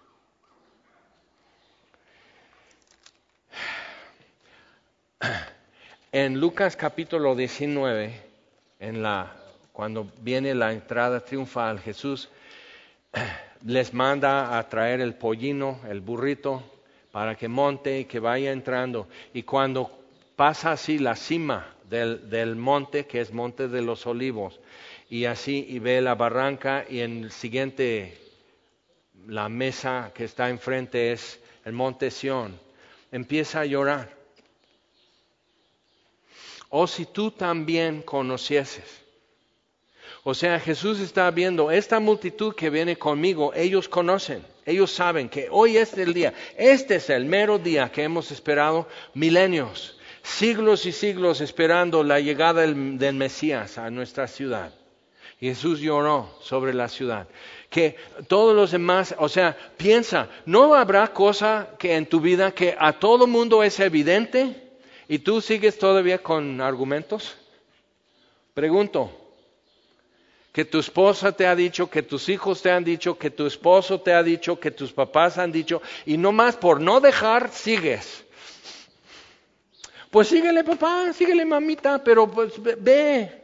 En Lucas capítulo diecinueve, en la, cuando viene la entrada triunfal, Jesús les manda a traer el pollino, el burrito, para que monte y que vaya entrando. Y cuando pasa así la cima del, del monte, que es Monte de los Olivos, y así y ve la barranca, y en el siguiente, la mesa que está enfrente es el Monte Sión, empieza a llorar. oh si tú también conocieses. O sea, Jesús está viendo esta multitud que viene conmigo, ellos conocen, ellos saben que hoy es el día, este es el mero día que hemos esperado milenios, siglos y siglos esperando la llegada del, del Mesías a nuestra ciudad. Y Jesús lloró sobre la ciudad. Que todos los demás, o sea, piensa, ¿no habrá cosa que en tu vida que a todo mundo es evidente y tú sigues todavía con argumentos? Pregunto. Que tu esposa te ha dicho, que tus hijos te han dicho, que tu esposo te ha dicho, que tus papás han dicho, y no más por no dejar, sigues. Pues síguele papá, síguele mamita, pero pues ve.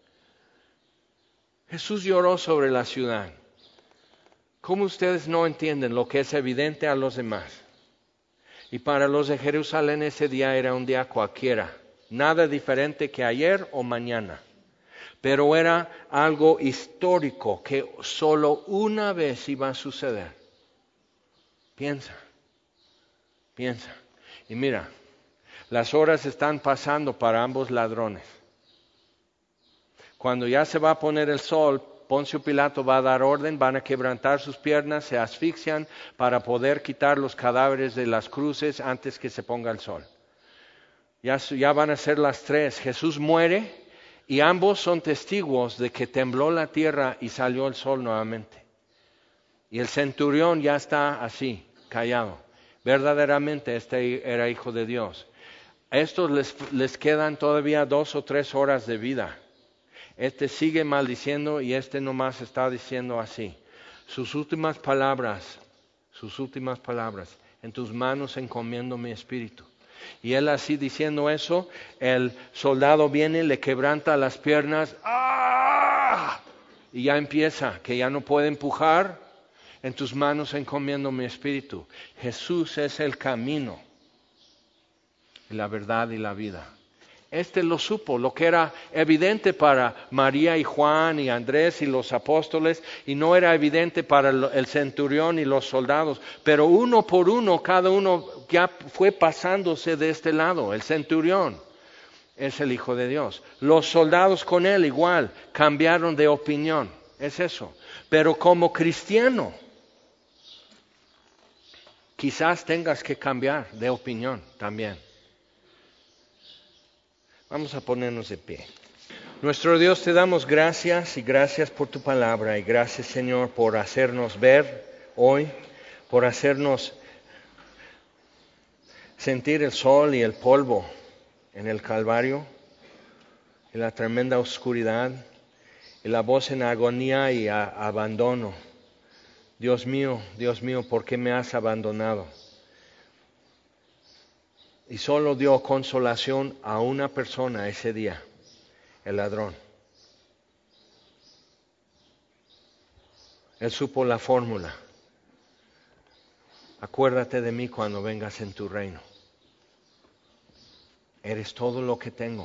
Jesús lloró sobre la ciudad. ¿Cómo ustedes no entienden lo que es evidente a los demás? Y para los de Jerusalén ese día era un día cualquiera, nada diferente que ayer o mañana. Pero era algo histórico que solo una vez iba a suceder. Piensa, piensa. Y mira, las horas están pasando para ambos ladrones. Cuando ya se va a poner el sol, Poncio Pilato va a dar orden, van a quebrantar sus piernas, se asfixian para poder quitar los cadáveres de las cruces antes que se ponga el sol. Ya, ya van a ser las tres. Jesús muere. Y ambos son testigos de que tembló la tierra y salió el sol nuevamente. Y el centurión ya está así, callado. Verdaderamente este era hijo de Dios. A estos les, les quedan todavía dos o tres horas de vida. Este sigue maldiciendo y este nomás está diciendo así. Sus últimas palabras, sus últimas palabras, en tus manos encomiendo mi espíritu. Y él así diciendo eso, el soldado viene, le quebranta las piernas, ¡ah! Y ya empieza, que ya no puede empujar, en tus manos encomiendo mi espíritu. Jesús es el camino, la verdad y la vida. Este lo supo, lo que era evidente para María y Juan y Andrés y los apóstoles, y no era evidente para el centurión y los soldados, pero uno por uno, cada uno ya fue pasándose de este lado. El centurión es el Hijo de Dios. Los soldados con él igual cambiaron de opinión, es eso. Pero como cristiano, quizás tengas que cambiar de opinión también. Vamos a ponernos de pie. Nuestro Dios, te damos gracias y gracias por tu palabra y gracias, Señor, por hacernos ver hoy, por hacernos sentir el sol y el polvo en el Calvario, en la tremenda oscuridad, y la voz en agonía y a, abandono. Dios mío, Dios mío, ¿por qué me has abandonado? Y solo dio consolación a una persona ese día, el ladrón. Él supo la fórmula. Acuérdate de mí cuando vengas en tu reino. Eres todo lo que tengo.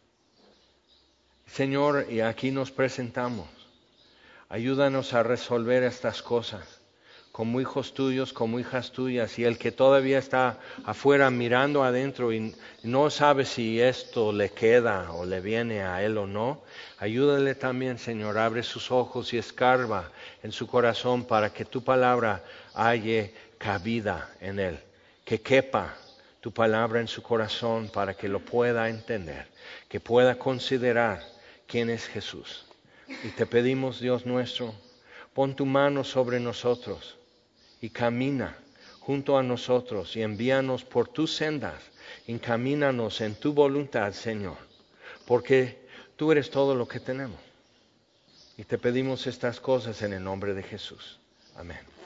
Señor, y aquí nos presentamos. Ayúdanos a resolver estas cosas. Como hijos tuyos, como hijas tuyas, y el que todavía está afuera mirando adentro y no sabe si esto le queda o le viene a él o no, ayúdale también, Señor, abre sus ojos y escarba en su corazón para que tu palabra halle cabida en él, que quepa tu palabra en su corazón para que lo pueda entender, que pueda considerar quién es Jesús. Y te pedimos, Dios nuestro, pon tu mano sobre nosotros y camina junto a nosotros y envíanos por tus sendas, encamínanos en tu voluntad, Señor, porque tú eres todo lo que tenemos. Y te pedimos estas cosas en el nombre de Jesús. Amén.